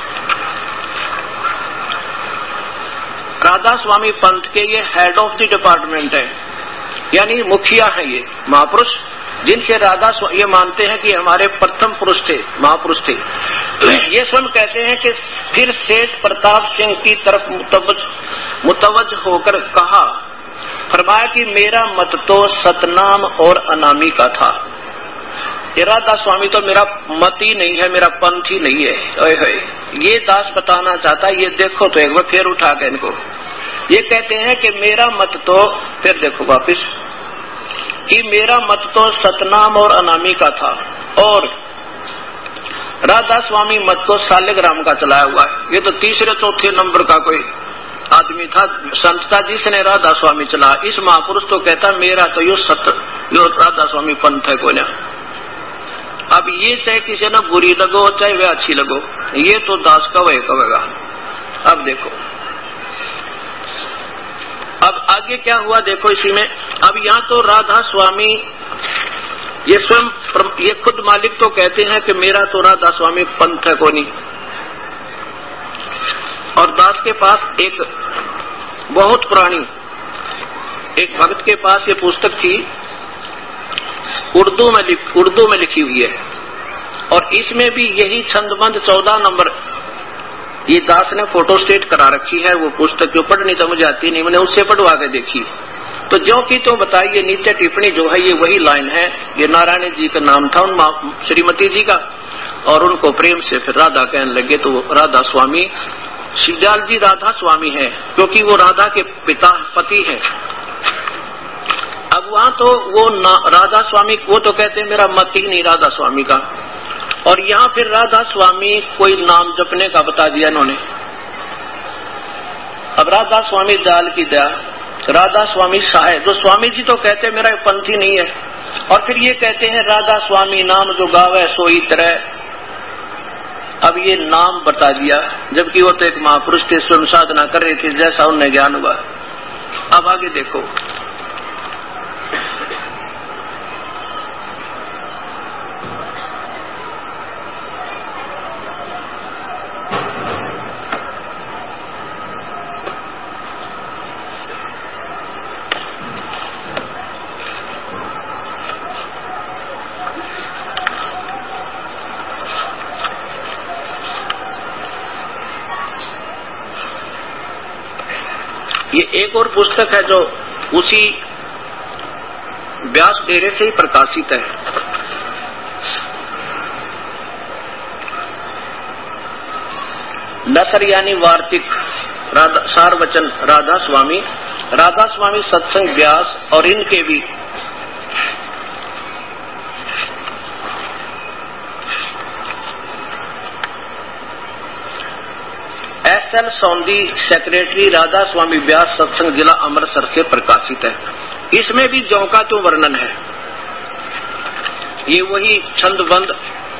राधा स्वामी पंथ के ये हेड ऑफ द डिपार्टमेंट है, यानी मुखिया है ये महापुरुष, जिनसे राधा ये मानते हैं कि हमारे प्रथम पुरुष थे, महापुरुष थे। ये स्वयं कहते हैं कि फिर सेठ प्रताप सिंह की तरफ मुतवज मुतवज होकर कहा, फरमाया कि मेरा मत तो सतनाम और अनामी का था। ये राधा स्वामी तो मेरा मत ही नहीं है, मेरा पंथ ही नहीं है। ओए होए, ये दास बताना चाहता है। ये देखो तो एक बार फिर उठा के इनको ये कहते हैं कि मेरा मत तो, फिर देखो वापिस कि मेरा मत तो सतनाम और अनामी का था, और राधा स्वामी मत तो सालिग्राम का चलाया हुआ है। ये तो तीसरे चौथे नंबर का कोई आदमी था, संत था, जिसने राधा स्वामी चला। इस महापुरुष तो कहता मेरा तो यो सत यो राधा स्वामी पंथ है कोई ना। अब ये चाहे किसी ना बुरी लगो चाहे वह अच्छी लगो, ये तो दास का वह कहेगा। अब देखो अब आगे क्या हुआ देखो इसी में। अब यहाँ तो राधा स्वामी ये स्वयं ये खुद मालिक तो कहते हैं कि मेरा तो राधा स्वामी पंथ है कोई नहीं। और दास के पास एक बहुत पुरानी एक भक्त के पास ये पुस्तक थी, उर्दू में उर्दू में लिखी हुई है, और इसमें भी यही छंदबंद चौदह नंबर ये दास ने फोटो स्टेट करा रखी है। वो पुस्तक जो पढ़नी तो मुझे आती नहीं, मैंने उससे पढ़वा के देखी तो जो की तो बताइए नीचे टिप्पणी जो है ये वही लाइन है। ये नारायण जी का नाम था उन श्रीमती जी का, और उनको प्रेम से फिर राधा कहने लगे, तो राधा स्वामी शिवदयाल जी राधा स्वामी है क्योंकि वो राधा के पिता पति है। अब वहां तो वो राधा स्वामी वो तो कहते हैं मेरा मत ही नहीं राधा स्वामी का, और यहाँ फिर राधा स्वामी कोई नाम जपने का बता दिया इन्होंने। अब राधा स्वामी दयाल की दया, राधा स्वामी सहाय, जो स्वामी जी तो कहते मेरा पंथी नहीं है, और फिर ये कहते हैं राधा स्वामी नाम जो गावे सोई तरह। अब ये नाम बता दिया, जबकि वो तो एक महापुरुष थे, स्वयं साधना कर रहे थे, जैसा उन्हें ज्ञान हुआ। अब आगे देखो, ये एक और पुस्तक है जो उसी व्यास डेरे से ही प्रकाशित है। नसर यानी वार्तिक राधा सार वचन राधा स्वामी, राधा स्वामी सत्संग व्यास, और इनके भी S L Saundi secretary Radha Swami Beas Satsang जिला अमृतसर से प्रकाशित है। इसमें भी ज्यों का त्यों वर्णन है, ये वही छंदबंद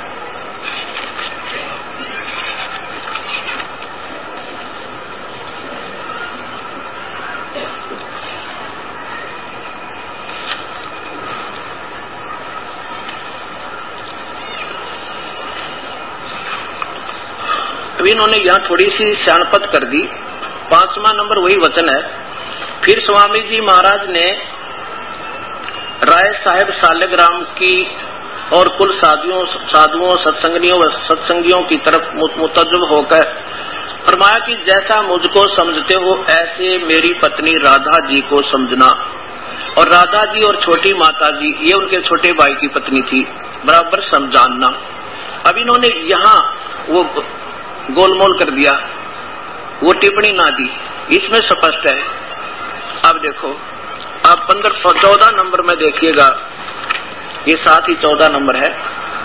इन्होंने यहाँ थोड़ी सी सियाणपत कर दी। पांचवा नंबर वही वचन है। फिर स्वामी जी महाराज ने राय साहेब सालेग्राम की और कुल साधुओं साधुओं सत्संगियों सत्संगियों की तरफ मुतज्जब होकर फरमाया कि जैसा मुझको समझते हो ऐसे मेरी पत्नी राधा जी को समझना। और राधा जी और छोटी माता जी, ये उनके छोटे भाई की पत्नी थी, बराबर समझाना। अब इन्होंने यहाँ वो गोलमोल कर दिया, वो टिप्पणी ना दी, इसमें स्पष्ट है। अब देखो, आप पंद्रह चौदह नंबर में देखिएगा, ये साथ ही चौदह नंबर है।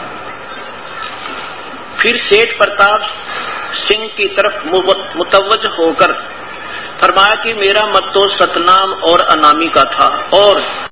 फिर सेठ प्रताप सिंह की तरफ मुतवज्ज होकर फरमाया कि मेरा मत तो सतनाम और अनामी का था, और